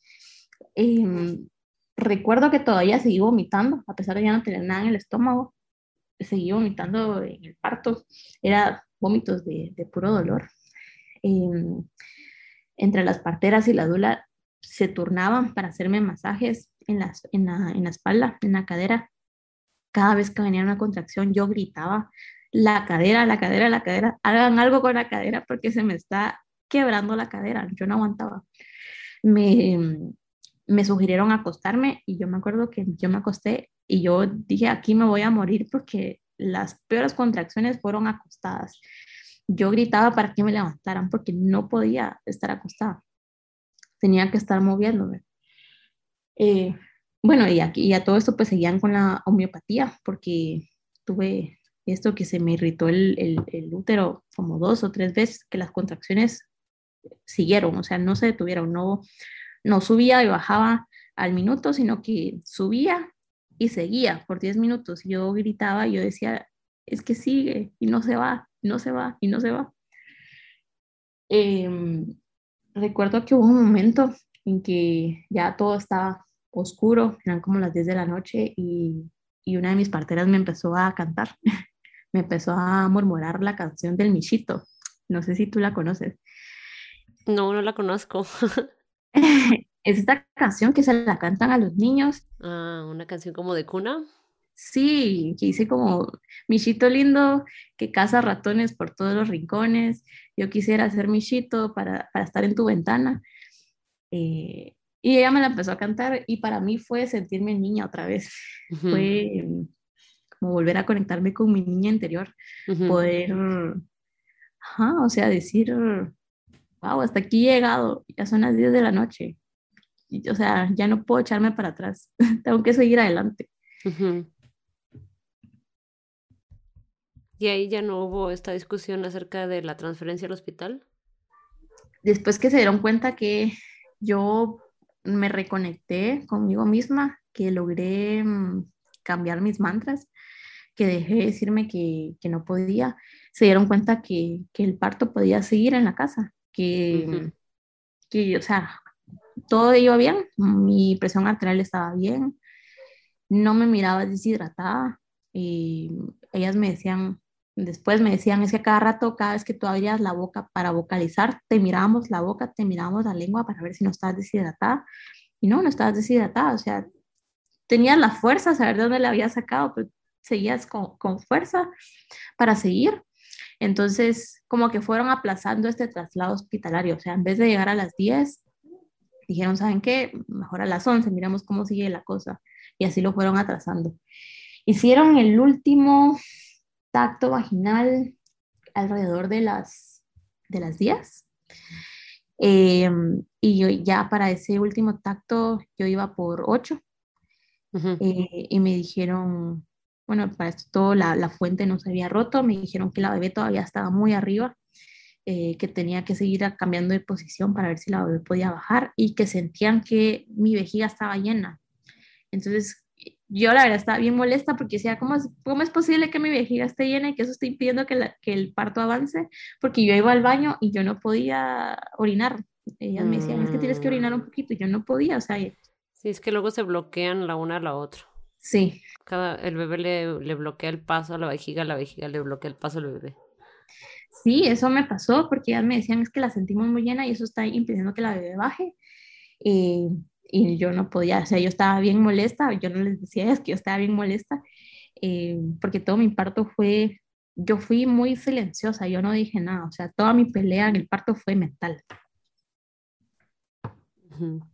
Recuerdo que todavía seguí vomitando, a pesar de ya no tener nada en el estómago, seguí vomitando en el parto, era vómitos de puro dolor. Entre las parteras y la dula se turnaban para hacerme masajes en la espalda, en la cadera. Cada vez que venía una contracción, yo gritaba, la cadera, la cadera, la cadera, hagan algo con la cadera porque se me está quebrando la cadera, yo no aguantaba. Me, me sugirieron acostarme y yo me acuerdo que yo me acosté y yo dije, aquí me voy a morir porque las peores contracciones fueron acostadas. Yo gritaba para que me levantaran porque no podía estar acostada, tenía que estar moviéndome. Eh, bueno, y a todo esto pues seguían con la homeopatía porque tuve esto que se me irritó el útero como 2 o 3 veces, que las contracciones siguieron, o sea, no se detuvieron, no subía y bajaba al minuto, sino que subía y seguía por 10 minutos. Yo gritaba, yo decía, es que sigue y no se va, no se va y no se va. Eh, Recuerdo que hubo un momento en que ya todo estaba oscuro, eran como las 10 de la noche y una de mis parteras me empezó a cantar, me empezó a murmurar la canción del Michito, no sé si tú la conoces. No, no la conozco. Es esta canción que se la cantan a los niños. Ah, una canción como de cuna. Sí, que dice como, Michito lindo, que caza ratones por todos los rincones, yo quisiera ser Michito para estar en tu ventana. Y ella me la empezó a cantar y para mí fue sentirme niña otra vez. Ujú, Fue como volver a conectarme con mi niña interior, ujú. poder, ajá, o sea, decir, wow, hasta aquí he llegado, ya son las 10 de la noche. O sea, ya no puedo echarme para atrás, tengo que seguir adelante. Ujú. Y ahí ya no hubo esta discusión acerca de la transferencia al hospital. Después que se dieron cuenta que yo me reconecté conmigo misma, que logré cambiar mis mantras, que dejé de decirme que no podía, se dieron cuenta que el parto podía seguir en la casa, Ujú, o sea, todo iba bien, mi presión arterial estaba bien, no me miraba deshidratada y ellas me decían, después me decían, es que cada rato, cada vez que tú abrías la boca para vocalizar, te mirábamos la boca, te mirábamos la lengua para ver si no estabas deshidratada y no estabas deshidratada, o sea, tenías la fuerza, saber de dónde la habías sacado, pero seguías con fuerza para seguir. Entonces, como que fueron aplazando este traslado hospitalario, o sea, en vez de llegar a las 10 dijeron, ¿saben qué? Mejor a las 11 miramos cómo sigue la cosa. Y así lo fueron atrasando. Hicieron el último tacto vaginal alrededor de las 10. Y yo ya para ese último tacto yo iba por 8. ujú. Y me dijeron, bueno, para esto todo la fuente no se había roto, me dijeron que la bebé todavía estaba muy arriba, que tenía que seguir cambiando de posición para ver si la bebé podía bajar y que sentían que mi vejiga estaba llena. Entonces, yo la verdad estaba bien molesta porque decía, ¿cómo es posible que mi vejiga esté llena y que eso esté impidiendo que el parto avance? Porque yo iba al baño y yo no podía orinar. Ellas me decían, es que tienes que orinar un Mm, poquito y yo no podía, o sea, sí, es que luego se bloquean la una a la otra. sí. El bebé le bloquea el paso a la vejiga le bloquea el paso al bebé. Sí, eso me pasó porque ellas me decían es que la sentimos muy llena y eso está impidiendo que la bebé baje. Y, y yo no podía, o sea, yo estaba bien molesta, yo no les decía es que yo estaba bien molesta, porque todo mi parto yo fui muy silenciosa, yo no dije nada, o sea, toda mi pelea en el parto fue mental. Ujú,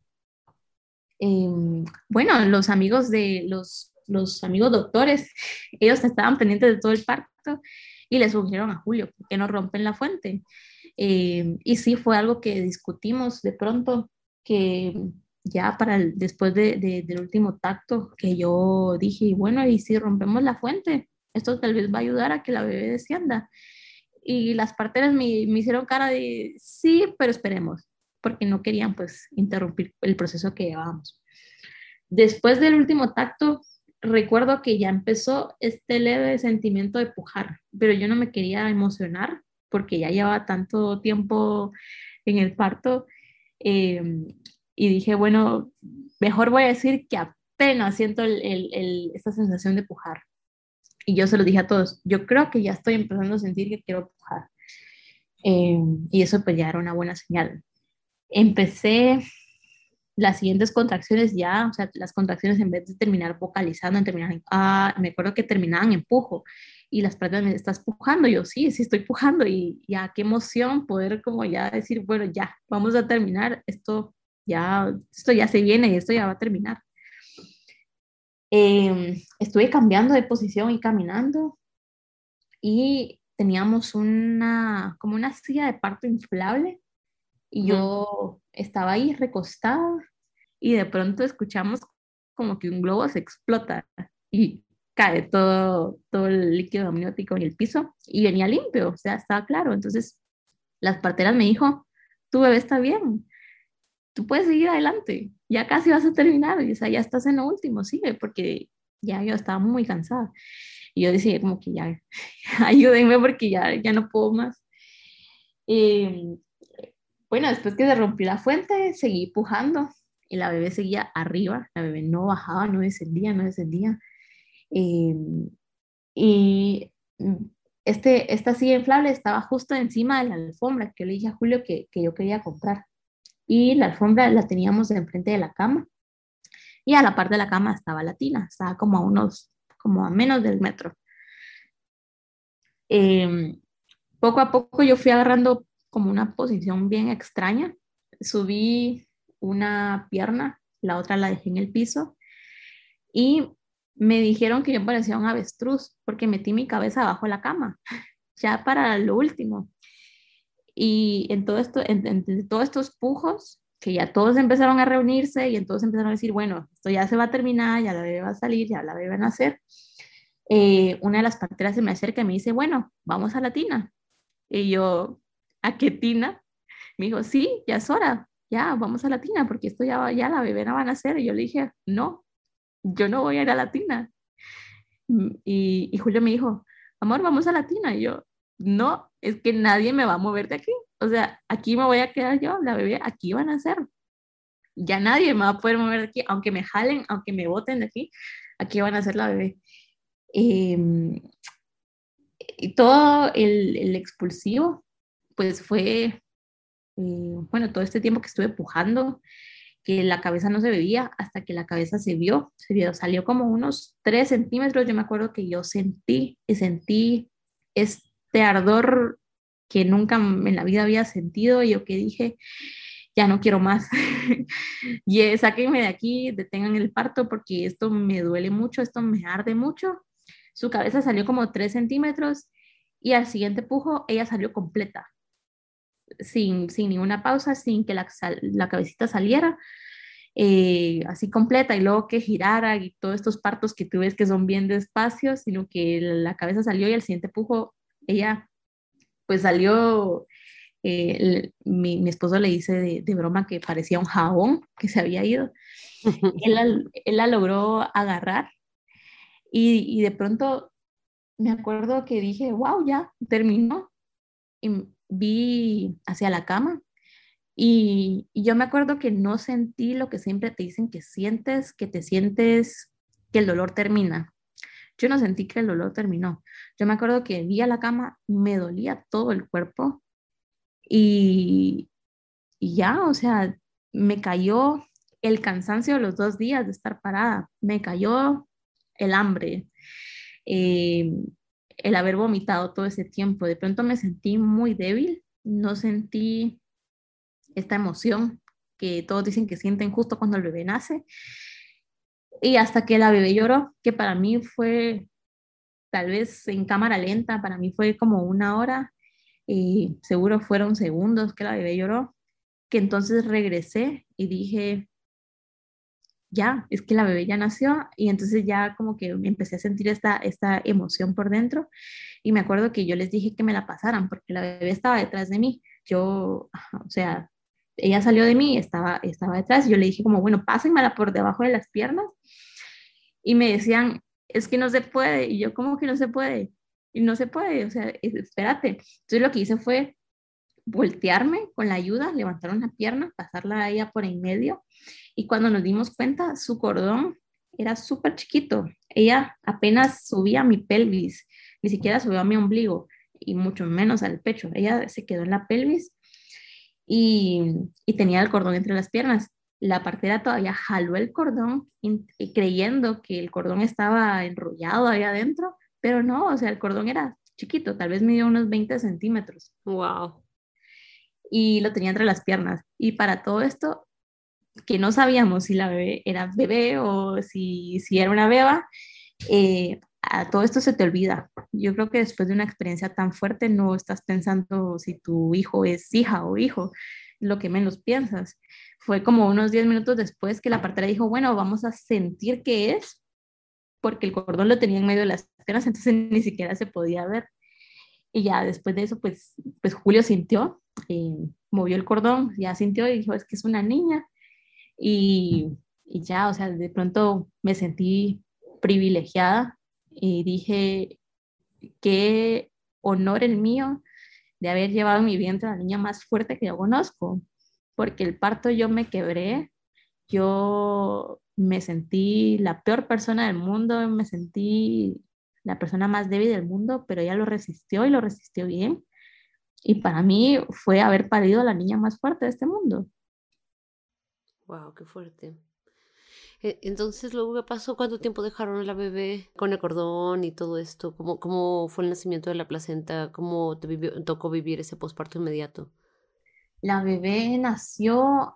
Bueno, los amigos doctores, ellos estaban pendientes de todo el parto y le sugirieron a Julio que no rompen la fuente. Y sí fue algo que discutimos de pronto, que ya después del último tacto, que yo dije, bueno, ¿y si rompemos la fuente? Esto tal vez va a ayudar a que la bebé descienda. Y las parteras me hicieron cara de, sí, pero esperemos, porque no querían pues interrumpir el proceso que llevábamos. Después del último tacto, recuerdo que ya empezó este leve sentimiento de pujar, pero yo no me quería emocionar porque ya llevaba tanto tiempo en el parto, eh, y dije, bueno, mejor voy a decir que apenas siento esta sensación de pujar. Y yo se lo dije a todos, yo creo que ya estoy empezando a sentir que quiero pujar. Eh, y eso pues ya era una buena señal. Empecé las siguientes contracciones ya, o sea, las contracciones en vez de terminar vocalizando, me acuerdo que terminaban en pujo y las prácticas me estás pujando, yo sí, sí estoy pujando y ya qué emoción poder como ya decir, bueno, ya, vamos a terminar, esto ya se viene y esto ya va a terminar. Estuve cambiando de posición y caminando y teníamos como una silla de parto inflable y yo estaba ahí recostada y de pronto escuchamos como que un globo se explota y cae todo el líquido amniótico en el piso y venía limpio, o sea, estaba claro. Entonces las parteras me dijo, tu bebé está bien, tú puedes seguir adelante, ya casi vas a terminar, y, o sea, ya estás en lo último, sigue, porque ya yo estaba muy cansada. Y yo decía como que ya, ayúdenme porque ya no puedo más. Eh, bueno, después que se rompió la fuente, seguí pujando y la bebé seguía arriba, la bebé no bajaba, no descendía, no descendía. Eh, y esta silla inflable estaba justo encima de la alfombra que yo le dije a Julio que yo quería comprar. Y la alfombra la teníamos enfrente de la cama y a la par de la cama estaba la tina, estaba como a menos del metro. Eh, Poco a poco yo fui agarrando como una posición bien extraña. Subí una pierna, la otra la dejé en el piso y me dijeron que yo parecía un avestruz porque metí mi cabeza abajo de la cama, ya para lo último. Y en todo esto, entre todos estos pujos, que ya todos empezaron a reunirse y entonces empezaron a decir, bueno, esto ya se va a terminar, ya la bebé va a salir, ya la bebé va a nacer. Una de las parteras se me acerca y me dice, bueno, vamos a la tina. Y yo, ¿a qué tina? Me dijo, sí, ya es hora, ya, vamos a la tina, porque esto ya la bebé no va a nacer. Y yo le dije, no, yo no voy a ir a la tina. Y Julio me dijo, amor, vamos a la tina. Y yo, no, es que nadie me va a mover de aquí. O sea, aquí me voy a quedar yo, la bebé aquí va a nacer. Ya nadie me va a poder mover de aquí, aunque me jalen, aunque me boten de aquí van a nacer la bebé. Em, y todo el expulsivo, pues fue, bueno, todo este tiempo que estuve pujando, que la cabeza no se veía hasta que la cabeza salió como unos 3 centímetros. Yo me acuerdo que yo sentí este ardor que nunca en la vida había sentido y yo que dije, ya no quiero más. Y sáquenme de aquí, detengan el parto porque esto me duele mucho, esto me arde mucho. Su cabeza salió como 3 centímetros y al siguiente pujo ella salió completa, sin ninguna pausa, sin que la cabecita saliera, así completa y luego que girara y todos estos partos que tú ves que son bien despacios, sino que la cabeza salió y al siguiente pujo ella pues salió. Mi esposo le dice de broma que parecía un jabón que se había ido. Él la logró agarrar y de pronto me acuerdo que dije, wow, ya terminó. Y vi hacia la cama y yo me acuerdo que no sentí lo que siempre te dicen que sientes, que te sientes que el dolor termina. Yo no sentí que el dolor terminó. Yo me acuerdo que vi a la cama, me dolía todo el cuerpo y, y ya, o sea, me cayó el cansancio de los 2 días de estar parada, me cayó el hambre, eh, el haber vomitado todo ese tiempo. De pronto me sentí muy débil, no sentí esta emoción que todos dicen que sienten justo cuando el bebé nace. Y hasta que la bebé lloró, que para mí fue tal vez en cámara lenta, para mí fue como 1 hora, y seguro fueron segundos que la bebé lloró, que entonces regresé y dije, ya, es que la bebé ya nació y entonces ya como que empecé a sentir esta emoción por dentro y me acuerdo que yo les dije que me la pasaran porque la bebé estaba detrás de mí. Yo, ajá, o sea, ella salió de mí, estaba detrás y yo le dije como, bueno, pásenmela por debajo de las piernas y me decían, es que no se puede y yo, ¿cómo que no se puede? Y no se puede, o sea, espérate. Entonces lo que hice fue voltearme con la ayuda, levantar una pierna, pasarla a ella por en medio y cuando nos dimos cuenta, su cordón era súper chiquito. Ella apenas subía a mi pelvis, ni siquiera subió a mi ombligo y mucho menos al pecho. Ella se quedó en la pelvis y tenía el cordón entre las piernas. La partera todavía jaló el cordón y creyendo que el cordón estaba enrollado ahí adentro, pero no, o sea, el cordón era chiquito, tal vez midió unos 20 centímetros Wow. y lo tenía entre las piernas. Y para todo esto, que no sabíamos si la bebé era bebé o si era una beba, a todo esto se te olvida. Yo creo que después de una experiencia tan fuerte no estás pensando si tu hijo es hija o hijo, lo que menos piensas. Fue como unos 10 minutos después que la partera dijo, bueno, vamos a sentir qué es, porque el cordón lo tenía en medio de las piernas, entonces ni siquiera se podía ver. Y ya después de eso, pues Julio sintió, movió el cordón, ya sintió y dijo, es que es una niña. Y ya, o sea, de pronto me sentí privilegiada y dije, qué honor el mío de haber llevado en mi vientre a la niña más fuerte que yo conozco, porque el parto yo me quebré, yo me sentí la peor persona del mundo, me sentí la persona más débil del mundo, pero ella lo resistió y lo resistió bien. Y para mí fue haber parido a la niña más fuerte de este mundo. Wow, qué fuerte. Entonces, luego, ¿qué pasó? ¿Cuánto tiempo dejaron a la bebé con el cordón y todo esto? ¿Cómo fue el nacimiento de la placenta? ¿Cómo tocó vivir ese posparto inmediato? La bebé nació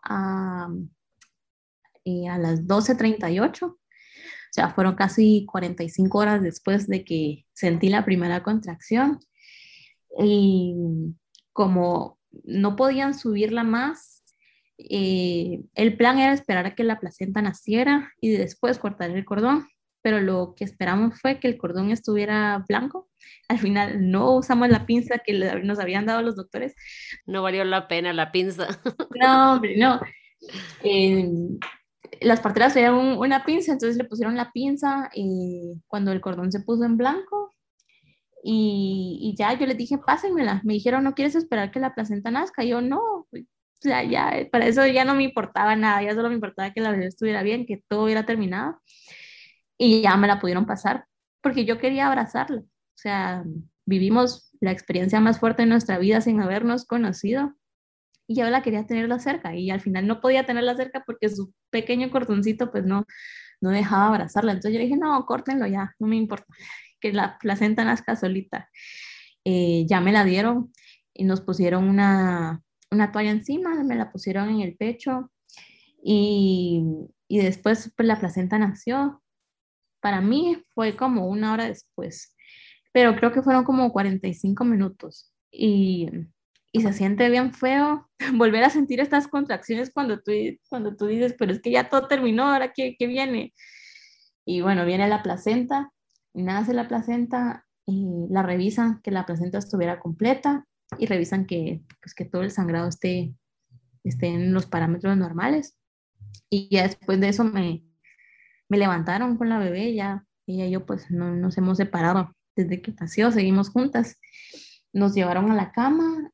a las 12:38, o sea, fueron casi 45 horas después de que sentí la primera contracción. Y como no podían subirla más, el plan era esperar a que la placenta naciera y después cortar el cordón, pero lo que esperamos fue que el cordón estuviera blanco. Al final no usamos la pinza que nos habían dado los doctores. No valió la pena la pinza. No, hombre, no. Eh, las parteras traían una pinza, entonces le pusieron la pinza cuando el cordón se puso en blanco y ya yo les dije, pásenmela. Me dijeron, ¿no quieres esperar que la placenta nazca? Y yo, no, o sea, ya, para eso ya no me importaba nada, ya solo me importaba que la bebé estuviera bien, que todo hubiera terminado. Y ya me la pudieron pasar, porque yo quería abrazarla. O sea, vivimos la experiencia más fuerte de nuestra vida sin habernos conocido. Y yo la quería tenerla cerca y al final no podía tenerla cerca porque su pequeño cordoncito pues no dejaba abrazarla. Entonces yo dije, no, córtenlo ya, no me importa, que la placenta nazca solita. Ya me la dieron y nos pusieron una toalla encima, me la pusieron en el pecho y, y después pues la placenta nació. Para mí fue como una hora después, pero creo que fueron como 45 minutos y se siente bien feo volver a sentir estas contracciones cuando tú dices, pero es que ya todo terminó, ahora qué viene. Y bueno, viene la placenta, nace la placenta y la revisan que la placenta estuviera completa y revisan que, pues, que todo el sangrado esté en los parámetros normales. Y ya después de eso me levantaron con la bebé, ya ella y yo pues no nos hemos separado desde que nació, seguimos juntas. Nos llevaron a la cama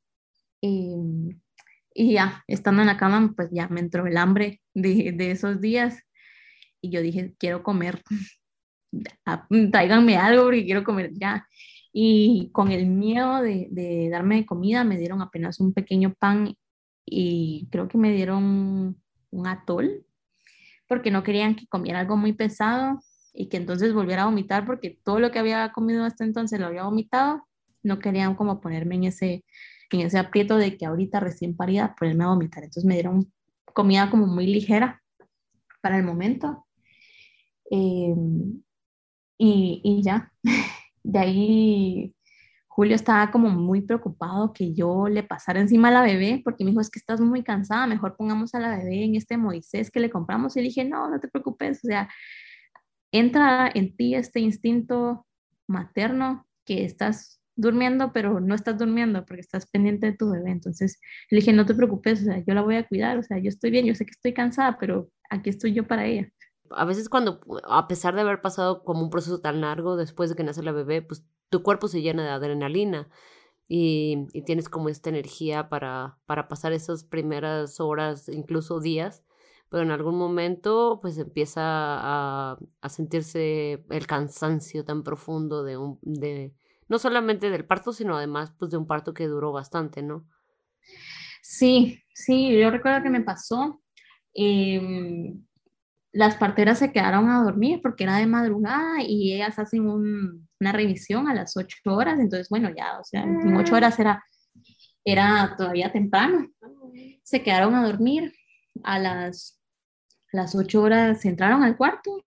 y ya, estando en la cama, pues ya me entró el hambre de esos días y yo dije, quiero comer, tráiganme algo porque quiero comer ya. Y con el miedo de darme de comida, me dieron apenas un pequeño pan y creo que me dieron un atol porque no querían que comiera algo muy pesado y que entonces volviera a vomitar porque todo lo que había comido hasta entonces lo había vomitado. No querían como ponerme en ese aprieto de que ahorita recién parida ponerme a vomitar. Entonces me dieron comida como muy ligera para el momento. Eh, y ya, de ahí Julio estaba como muy preocupado que yo le pasara encima a la bebé, porque me dijo, es que estás muy cansada, mejor pongamos a la bebé en este Moisés que le compramos. Y le dije, no, no te preocupes, o sea, entra en ti este instinto materno que estás durmiendo, pero no estás durmiendo porque estás pendiente de tu bebé. Entonces le dije, no te preocupes, o sea, yo la voy a cuidar, o sea, yo estoy bien, yo sé que estoy cansada, pero aquí estoy yo para ella. A veces cuando, a pesar de haber pasado como un proceso tan largo después de que nace la bebé, pues tu cuerpo se llena de adrenalina y tienes como esta energía para pasar esas primeras horas, incluso días, pero en algún momento pues empieza a sentirse el cansancio tan profundo de no solamente del parto, sino además pues de un parto que duró bastante, ¿no? Sí, sí, yo recuerdo que me pasó. em, las parteras se quedaron a dormir porque era de madrugada y ellas hacen una revisión a las 8 horas, entonces bueno, ya, o sea, en 8 horas era todavía temprano. Se quedaron a dormir, a las 8 horas entraron al cuarto.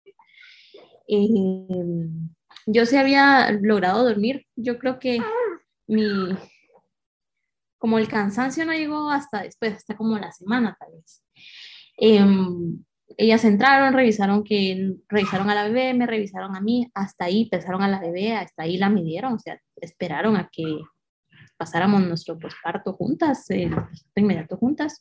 eh, yo sí había logrado dormir, yo creo que mi, como el cansancio no llegó hasta después, hasta como la semana tal vez. Ellas entraron, revisaron a la bebé, me revisaron a mí, hasta ahí pesaron a la bebé, hasta ahí la midieron, o sea, esperaron a que pasáramos nuestro posparto juntas, el posparto inmediato juntas.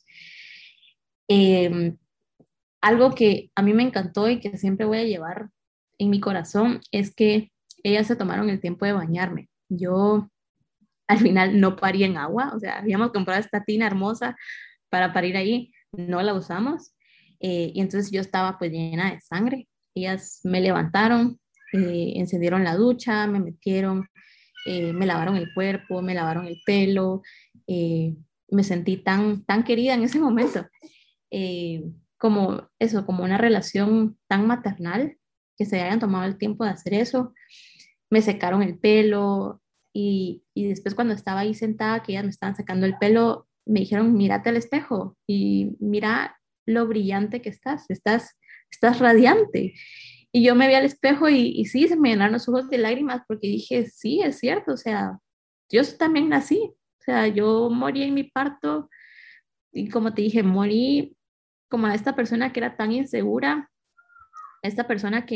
Eh, Algo que a mí me encantó y que siempre voy a llevar en mi corazón es que ellas se tomaron el tiempo de bañarme. Yo al final no parí en agua, o sea, habíamos comprado esta tina hermosa para parir ahí, no la usamos, y entonces yo estaba pues llena de sangre. Ellas me levantaron, encendieron la ducha, me metieron, me lavaron el cuerpo, me lavaron el pelo, me sentí tan, tan querida en ese momento, eh, como eso, como una relación tan maternal, que se hayan tomado el tiempo de hacer eso. Me secaron el pelo y después cuando estaba ahí sentada, que ellas me estaban sacando el pelo, me dijeron, mírate al espejo y mira lo brillante que estás radiante. Y yo me vi al espejo y sí, se me llenaron los ojos de lágrimas porque dije, sí, es cierto, o sea, yo también nací, o sea, yo morí en mi parto y como te dije, morí como a esta persona que era tan insegura, a esta persona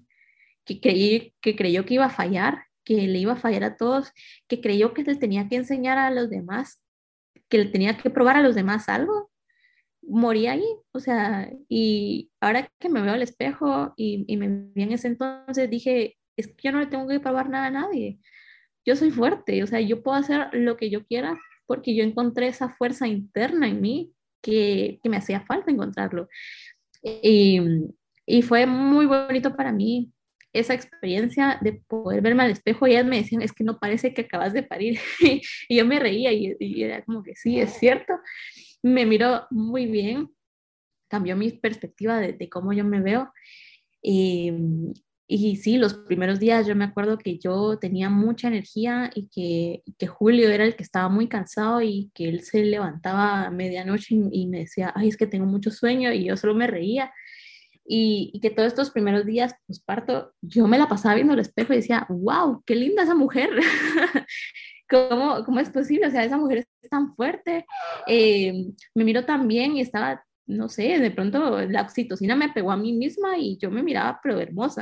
que creyó que iba a fallar, que le iba a fallar a todos, que creyó que le tenía que enseñar a los demás, que le tenía que probar a los demás algo, morí ahí, o sea, y ahora que me veo al espejo y me vi en ese entonces, dije, es que yo no le tengo que probar nada a nadie, yo soy fuerte, o sea, yo puedo hacer lo que yo quiera porque yo encontré esa fuerza interna en mí que me hacía falta encontrarlo. Y, y fue muy bonito para mí esa experiencia de poder verme al espejo y ellas me decían, es que no parece que acabas de parir. Y yo me reía y era como que sí, es cierto. Me miró muy bien, cambió mi perspectiva de cómo yo me veo. Y, y sí, los primeros días yo me acuerdo que yo tenía mucha energía y que Julio era el que estaba muy cansado y que él se levantaba a medianoche y me decía, ay, es que tengo mucho sueño y yo solo me reía y que todos estos primeros días posparto, yo me la pasaba viendo al espejo y decía, wow, qué linda esa mujer. ¿Cómo es posible? O sea, esa mujer es tan fuerte. Me miro tan bien y estaba, no sé, de pronto la oxitocina me pegó a mí misma y yo me miraba, pero hermosa.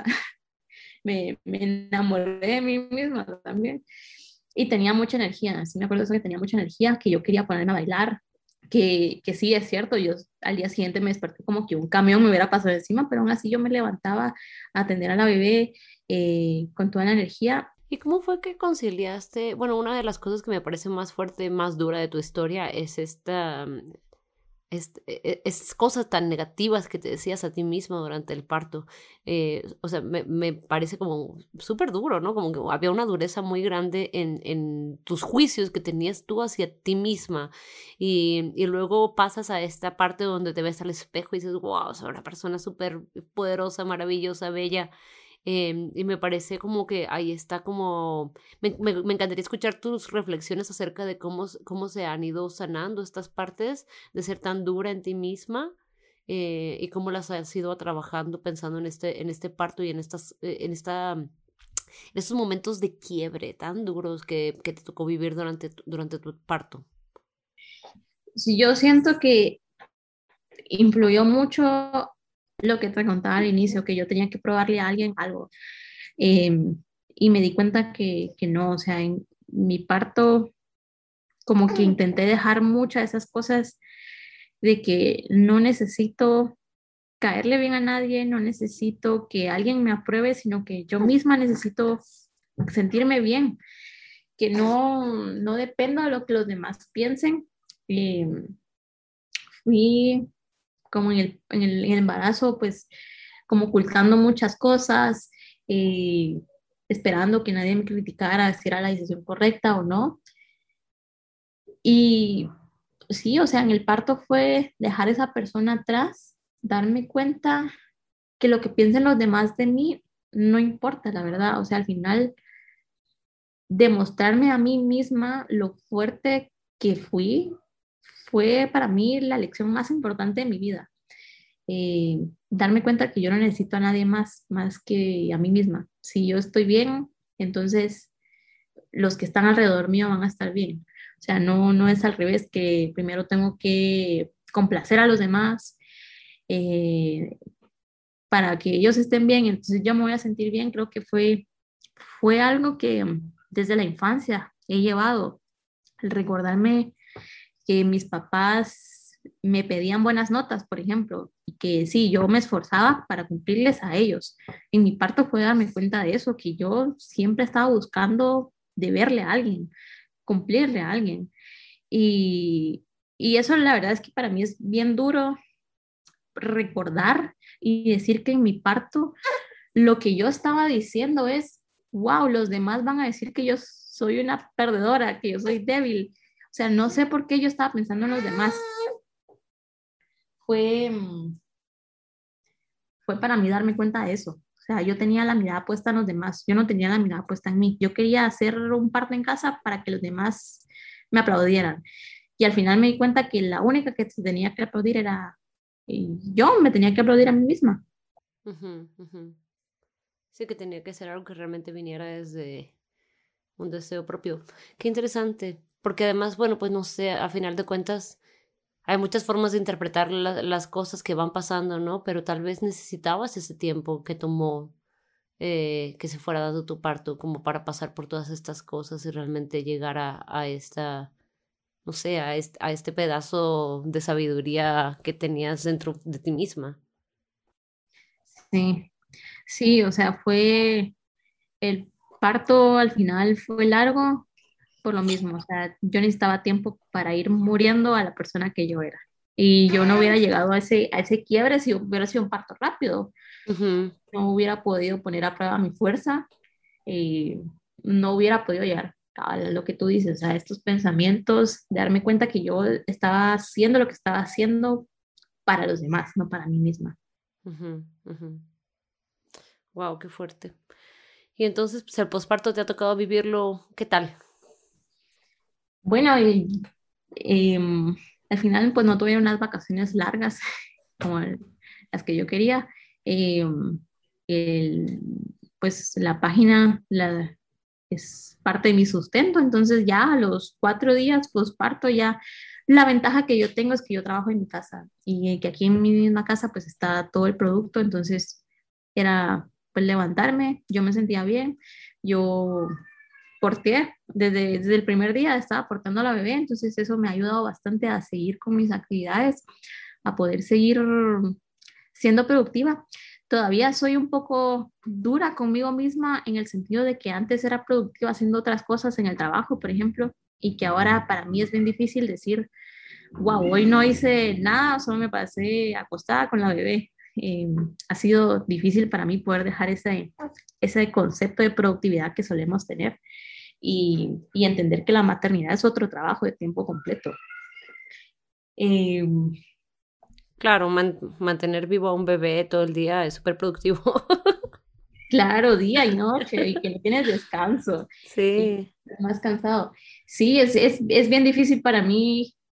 Me enamoré de mí misma también. Y tenía mucha energía, sí me acuerdo de eso, que tenía mucha energía, que yo quería ponerme a bailar, que sí es cierto, yo al día siguiente me desperté como que un camión me hubiera pasado encima, pero aún así yo me levantaba a atender a la bebé con toda la energía. ¿Y cómo fue que conciliaste? Bueno, una de las cosas que me parece más fuerte, más dura de tu historia es esas cosas tan negativas que te decías a ti misma durante el parto. O sea, me parece como súper duro, ¿no? Como que había una dureza muy grande en tus juicios que tenías tú hacia ti misma. Y luego pasas a esta parte donde te ves al espejo y dices, wow, soy una persona súper poderosa, maravillosa, bella. Y me parece como que ahí está como, me encantaría escuchar tus reflexiones acerca de cómo se han ido sanando estas partes de ser tan dura en ti misma, y cómo las has ido trabajando pensando en este parto y en esta en esos momentos de quiebre tan duros que te tocó vivir durante tu parto? Sí, yo siento que influyó mucho lo que te contaba al inicio, que yo tenía que probarle a alguien algo. Eh, y me di cuenta que no, o sea, en mi parto como que intenté dejar muchas de esas cosas de que no necesito caerle bien a nadie, no necesito que alguien me apruebe, sino que yo misma necesito sentirme bien, que no dependo de lo que los demás piensen. Eh, Fui como en el embarazo, pues como ocultando muchas cosas, eh, esperando que nadie me criticara si era la decisión correcta o no. Y sí, o sea, en el parto fue dejar esa persona atrás, darme cuenta que lo que piensen los demás de mí no importa, la verdad. O sea, al final, demostrarme a mí misma lo fuerte que fui fue para mí la lección más importante de mi vida. Darme cuenta que yo no necesito a nadie más que a mí misma. Si yo estoy bien, entonces los que están alrededor mío van a estar bien. O sea, no es al revés, que primero tengo que complacer a los demás eh, para que ellos estén bien, entonces yo me voy a sentir bien. Creo que fue algo que desde la infancia he llevado, el recordarme que mis papás me pedían buenas notas, por ejemplo, y que sí, yo me esforzaba para cumplirles a ellos. En mi parto fue darme cuenta de eso, que yo siempre estaba buscando deberle a alguien, cumplirle a alguien. Y, y eso la verdad es que para mí es bien duro recordar y decir que en mi parto lo que yo estaba diciendo es, wow, los demás van a decir que yo soy una perdedora, que yo soy débil. O sea, no sé por qué yo estaba pensando en los demás. Fue, fue para mí darme cuenta de eso. O sea, yo tenía la mirada puesta en los demás, yo no tenía la mirada puesta en mí. Yo quería hacer un parto en casa para que los demás me aplaudieran. Y al final me di cuenta que la única que se tenía que aplaudir era yo, me tenía que aplaudir a mí misma. Ujú, ujú. Sí, que tenía que ser algo que realmente viniera desde un deseo propio. Qué interesante, porque además, bueno, pues no sé, a final de cuentas hay muchas formas de interpretar las cosas que van pasando, ¿no? Pero tal vez necesitabas ese tiempo que tomó que se fuera dando tu parto como para pasar por todas estas cosas y realmente llegar a esta, no sé, a este pedazo de sabiduría que tenías dentro de ti misma. Sí, sí, o sea, el parto al final fue largo por lo mismo, o sea, yo necesitaba tiempo para ir muriendo a la persona que yo era. Y yo no hubiera llegado a ese quiebre si hubiera sido un parto rápido. Ujú, No hubiera podido poner a prueba mi fuerza, y no hubiera podido llegar a lo que tú dices, a estos pensamientos, de darme cuenta que yo estaba haciendo lo que estaba haciendo para los demás, no para mí misma. ujú, ujú. Wow, qué fuerte. Y entonces, pues el posparto te ha tocado vivirlo, ¿qué tal? Bueno, y, al final pues no tuve unas vacaciones largas como las que yo quería. Em, el- pues la página es parte de mi sustento, entonces ya a los 4 días posparto ya la ventaja que yo tengo es que yo trabajo en mi casa y que aquí en mi misma casa pues está todo el producto, entonces era pues levantarme, yo me sentía bien, yo porté desde el primer día, estaba portando a la bebé, entonces eso me ha ayudado bastante a seguir con mis actividades, a poder seguir siendo productiva. Todavía soy un poco dura conmigo misma en el sentido de que antes era productiva haciendo otras cosas en el trabajo, por ejemplo, y que ahora para mí es bien difícil decir, wow, hoy no hice nada, solo me pasé acostada con la bebé. Ha sido difícil para mí poder dejar ese concepto de productividad que solemos tener y entender que la maternidad es otro trabajo de tiempo completo. Eh, Claro, mantener vivo a un bebé todo el día es súper productivo. claro, día y noche, y que no tienes descanso y Sí. estás más cansado. Sí, es bien difícil para mí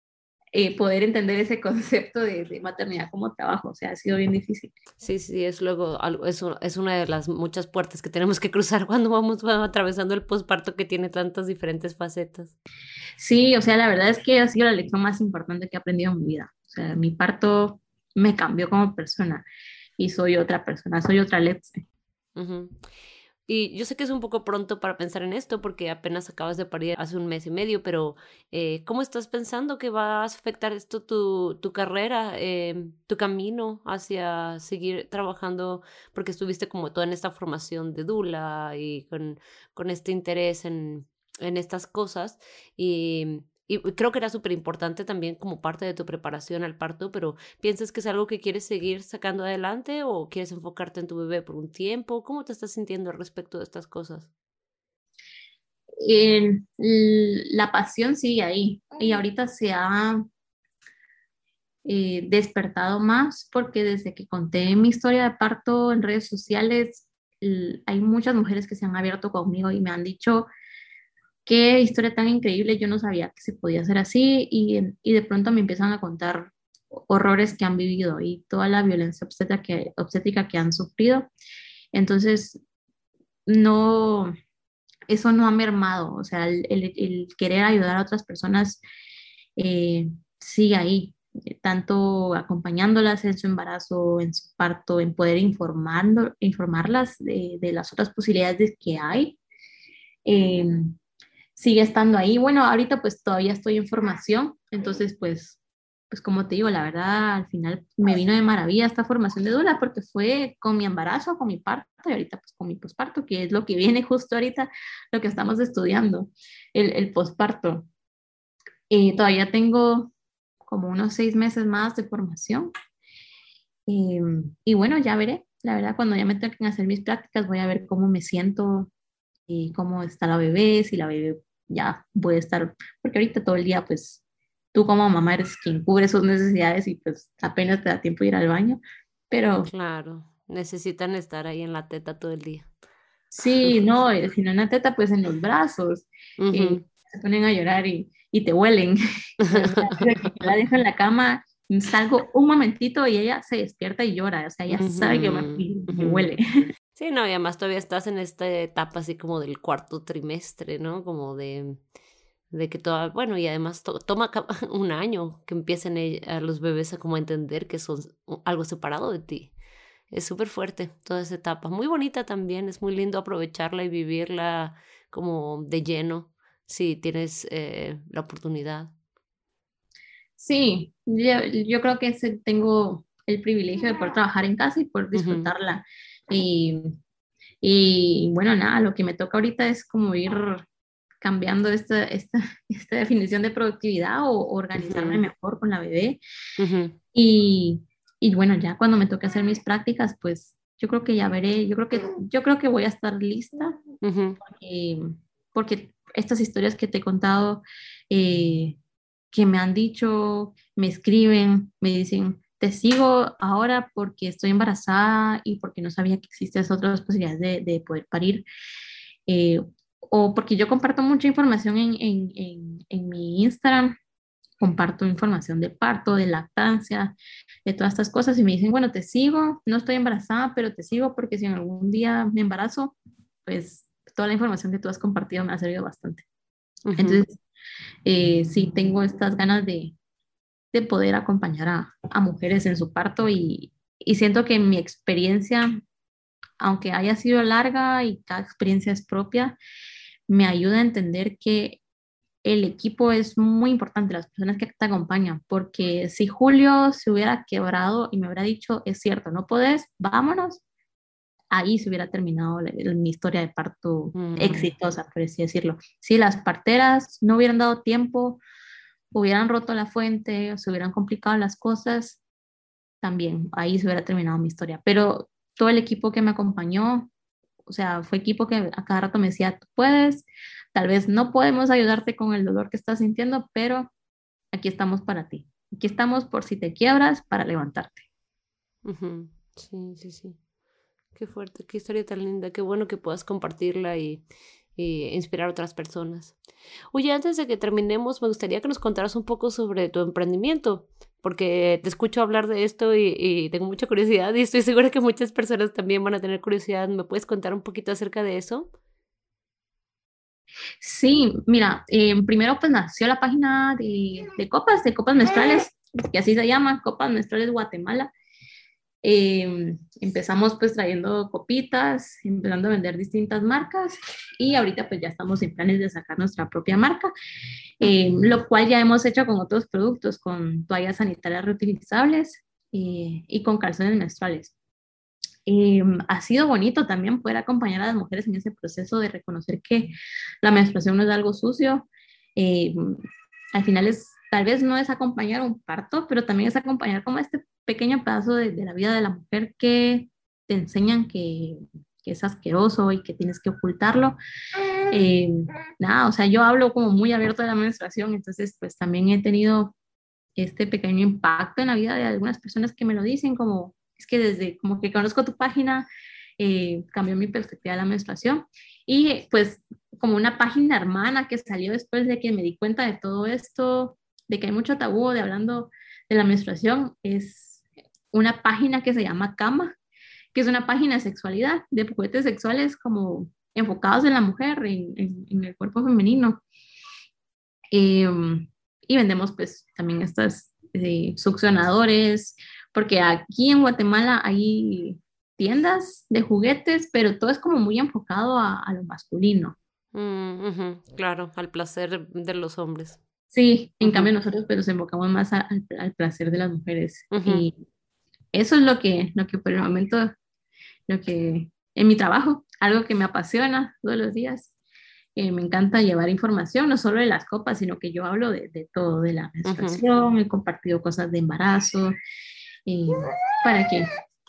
poder entender ese concepto de maternidad como trabajo, o sea, ha sido bien difícil. Sí, sí, es luego algo, es una de las muchas puertas que tenemos que cruzar cuando vamos atravesando el posparto que tiene tantas diferentes facetas. Sí, o sea, la verdad es que ha sido la lección más importante que he aprendido en mi vida. O sea, mi parto me cambió como persona y soy otra persona, soy otra Letze. Ujú. Y yo sé que es un poco pronto para pensar en esto porque apenas acabas de parir hace un mes y medio, pero ¿cómo estás pensando que va a afectar esto tu carrera, tu camino hacia seguir trabajando? Porque estuviste como toda en esta formación de Dula y con este interés en estas cosas. Y creo que era súper importante también como parte de tu preparación al parto, pero ¿piensas que es algo que quieres seguir sacando adelante o quieres enfocarte en tu bebé por un tiempo? ¿Cómo te estás sintiendo al respecto de estas cosas? La pasión sigue ahí y ahorita se ha despertado más porque desde que conté mi historia de parto en redes sociales, hay muchas mujeres que se han abierto conmigo y me han dicho qué historia tan increíble, yo no sabía que se podía hacer así y de pronto me empiezan a contar horrores que han vivido y toda la violencia obstétrica que han sufrido. Entonces, no, eso no ha mermado, o sea, el querer ayudar a otras personas sigue ahí, tanto acompañándolas en su embarazo, en su parto, en poder informarlas de las otras posibilidades que hay. Eh, Sigue estando ahí. Bueno, ahorita pues todavía estoy en formación, entonces pues como te digo, la verdad al final me vino de maravilla esta formación de doula porque fue con mi embarazo, con mi parto y ahorita pues con mi posparto, que es lo que viene justo ahorita, lo que estamos estudiando, el posparto. Todavía tengo como unos 6 meses más de formación y bueno, ya veré. La verdad, cuando ya me toquen hacer mis prácticas, voy a ver cómo me siento y cómo está la bebé, si la bebé ya puede estar, porque ahorita todo el día, pues tú como mamá eres quien cubre sus necesidades y pues apenas te da tiempo de ir al baño, pero Claro, necesitan estar ahí en la teta todo el día. sí, no, si no en la teta, pues en los brazos, Ujú. se ponen a llorar y te huelen. La dejo en la cama, salgo un momentito y ella se despierta y llora, o sea, ella sabe que yo me Ujú, fui, me ujú. huele. Sí, no, y además todavía estás en esta etapa así como del cuarto trimestre, ¿no? Como de que toda, bueno, y además toma un año que empiecen a los bebés a como entender que son algo separado de ti. Es súper fuerte toda esa etapa. Muy bonita también, es muy lindo aprovecharla y vivirla como de lleno, si tienes la oportunidad. Sí, yo creo que tengo el privilegio de poder trabajar en casa y poder Ujú, disfrutarla. Y, y bueno, nada, lo que me toca ahorita es como ir cambiando esta definición de productividad o organizarme ujú, mejor con la bebé. ujú, Y, y bueno, ya cuando me toque hacer mis prácticas, pues yo creo que ya veré, yo creo que voy a estar lista ujú, eh, porque estas historias que te he contado, eh, que me han dicho, me escriben, me dicen, te sigo ahora porque estoy embarazada y porque no sabía que existen otras posibilidades de poder parir, eh, o porque yo comparto mucha información en mi Instagram, comparto información de parto, de lactancia, de todas estas cosas y me dicen, bueno, te sigo, no estoy embarazada, pero te sigo porque si en algún día me embarazo, pues toda la información que tú has compartido me ha servido bastante. ujú. Entonces, sí tengo estas ganas de poder acompañar a mujeres en su parto y siento que mi experiencia, aunque haya sido larga y cada experiencia es propia, me ayuda a entender que el equipo es muy importante, las personas que te acompañan, porque si Julio se hubiera quebrado y me hubiera dicho, es cierto, no podés, vámonos, ahí se hubiera terminado mi historia de parto Mm, exitosa, por así decirlo. Si las parteras no hubieran dado tiempo, hubieran roto la fuente, o se hubieran complicado las cosas, también ahí se hubiera terminado mi historia. Pero todo el equipo que me acompañó, o sea, fue equipo que a cada rato me decía, tú puedes, tal vez no podemos ayudarte con el dolor que estás sintiendo, pero aquí estamos para ti. Aquí estamos por si te quiebras, para levantarte. ujú. Sí, sí, sí. Qué fuerte, qué historia tan linda, qué bueno que puedas compartirla y inspirar a otras personas. Oye, antes de que terminemos, me gustaría que nos contaras un poco sobre tu emprendimiento, porque te escucho hablar de esto y tengo mucha curiosidad y estoy segura que muchas personas también van a tener curiosidad. ¿Me puedes contar un poquito acerca de eso? Sí, mira, primero pues nació la página de copas menstruales, que así se llama, Copas Menstruales Guatemala. Empezamos pues trayendo copitas, empezando a vender distintas marcas y ahorita pues ya estamos en planes de sacar nuestra propia marca, lo cual ya hemos hecho con otros productos, con toallas sanitarias reutilizables y con calzones menstruales. Ha sido bonito también poder acompañar a las mujeres en ese proceso de reconocer que la menstruación no es algo sucio. Eh, Al final tal vez no es acompañar un parto, pero también es acompañar como este pequeño pedazo de la vida de la mujer que te enseñan que es asqueroso y que tienes que ocultarlo. Eh, Nada, o sea, yo hablo como muy abierto de la menstruación, entonces pues también he tenido este pequeño impacto en la vida de algunas personas que me lo dicen, como es que desde como que conozco tu página, cambió mi perspectiva de la menstruación. Y pues como una página hermana que salió después de que me di cuenta de todo esto, de que hay mucho tabú de hablando de la menstruación, es una página que se llama Cama, que es una página de sexualidad, de juguetes sexuales como enfocados en la mujer, en el cuerpo femenino. Eh, y vendemos pues también estas succionadores, porque aquí en Guatemala hay tiendas de juguetes, pero todo es como muy enfocado a lo masculino. Ujú, claro, al placer de los hombres. Sí, en Ujú, cambio nosotros pues nos enfocamos más al placer de las mujeres. ujú. Y eso es lo que por el momento, lo que en mi trabajo, algo que me apasiona todos los días. Me encanta llevar información, no solo de las copas, sino que yo hablo de todo, de la Ujú. menstruación, he compartido cosas de embarazo, eh, para que,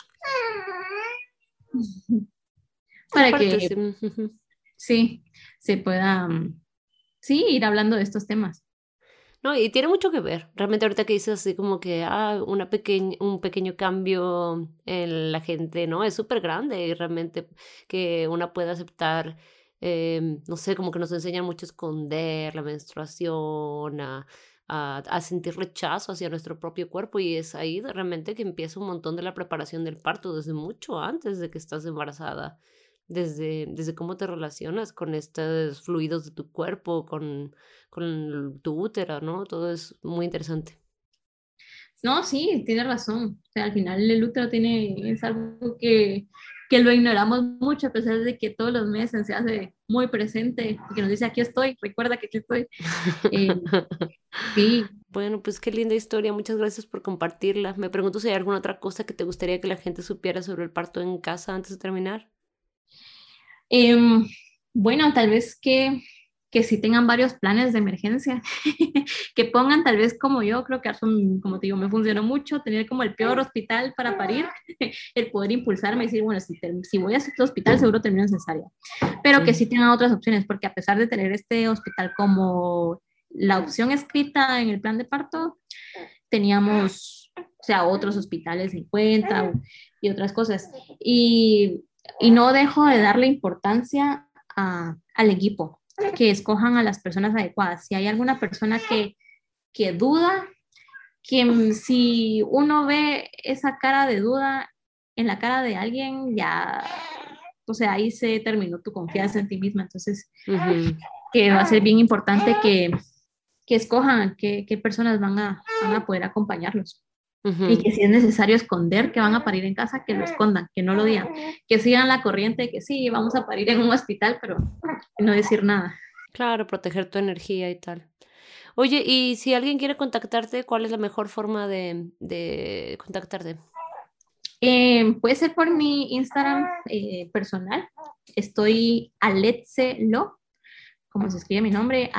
para Aparte, sí. que Ujú. sí, se pueda, sí, ir hablando de estos temas. No, y tiene mucho que ver. Realmente ahorita que dices así como que un pequeño cambio en la gente, ¿no? Es súper grande y realmente que una pueda aceptar, no sé, como que nos enseñan mucho a esconder la menstruación, a sentir rechazo hacia nuestro propio cuerpo y es ahí realmente que empieza un montón de la preparación del parto, desde mucho antes de que estás embarazada, desde cómo te relacionas con estos fluidos de tu cuerpo, con tu útero, ¿no? Todo es muy interesante. No, sí, tiene razón. O sea, al final el útero es algo que lo ignoramos mucho, a pesar de que todos los meses se hace muy presente y que nos dice, aquí estoy, recuerda que aquí estoy. Eh, sí, Bueno, pues qué linda historia. Muchas gracias por compartirla. Me pregunto si hay alguna otra cosa que te gustaría que la gente supiera sobre el parto en casa antes de terminar. Em, bueno, tal vez que sí tengan varios planes de emergencia, que pongan tal vez como yo, creo que como te digo, me funcionó mucho tener como el peor hospital para parir, el poder impulsarme y decir, bueno, si voy a este hospital seguro termino en cesárea, pero que Mm, sí tengan otras opciones, porque a pesar de tener este hospital como la opción escrita en el plan de parto, teníamos, o sea, otros hospitales en cuenta y otras cosas. Y no dejo de darle importancia al equipo, que escojan a las personas adecuadas. Si hay alguna persona que duda, que si uno ve esa cara de duda en la cara de alguien, ya, o sea, ahí se terminó tu confianza en ti misma. Entonces, ujú, que va a ser bien importante que escojan qué personas van a poder acompañarlos. Y ujú. que si es necesario esconder que van a parir en casa, que lo escondan, que no lo digan, que sigan la corriente de que sí, vamos a parir en un hospital, pero no decir nada. Claro, proteger tu energía y tal. Oye, y si alguien quiere contactarte, ¿cuál es la mejor forma de contactarte? Puede ser por mi Instagram personal. Estoy Aletselo, como se escribe mi nombre,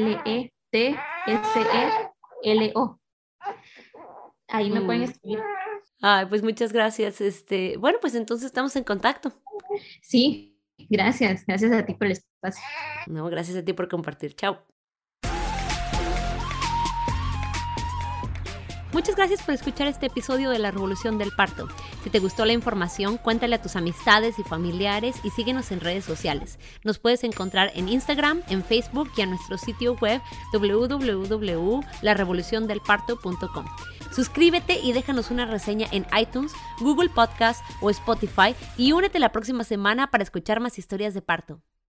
Aletselo. Ahí me pueden Mm. escribir. Ay, pues muchas gracias. Bueno, pues entonces estamos en contacto. Sí, gracias. Gracias a ti por el espacio. No, gracias a ti por compartir. Chao. Muchas gracias por escuchar este episodio de La Revolución del Parto. Si te gustó la información, cuéntale a tus amistades y familiares y síguenos en redes sociales. Nos puedes encontrar en Instagram, en Facebook y a nuestro sitio web www.larevoluciondelparto.com. Suscríbete y déjanos una reseña en iTunes, Google Podcast o Spotify y únete la próxima semana para escuchar más historias de parto.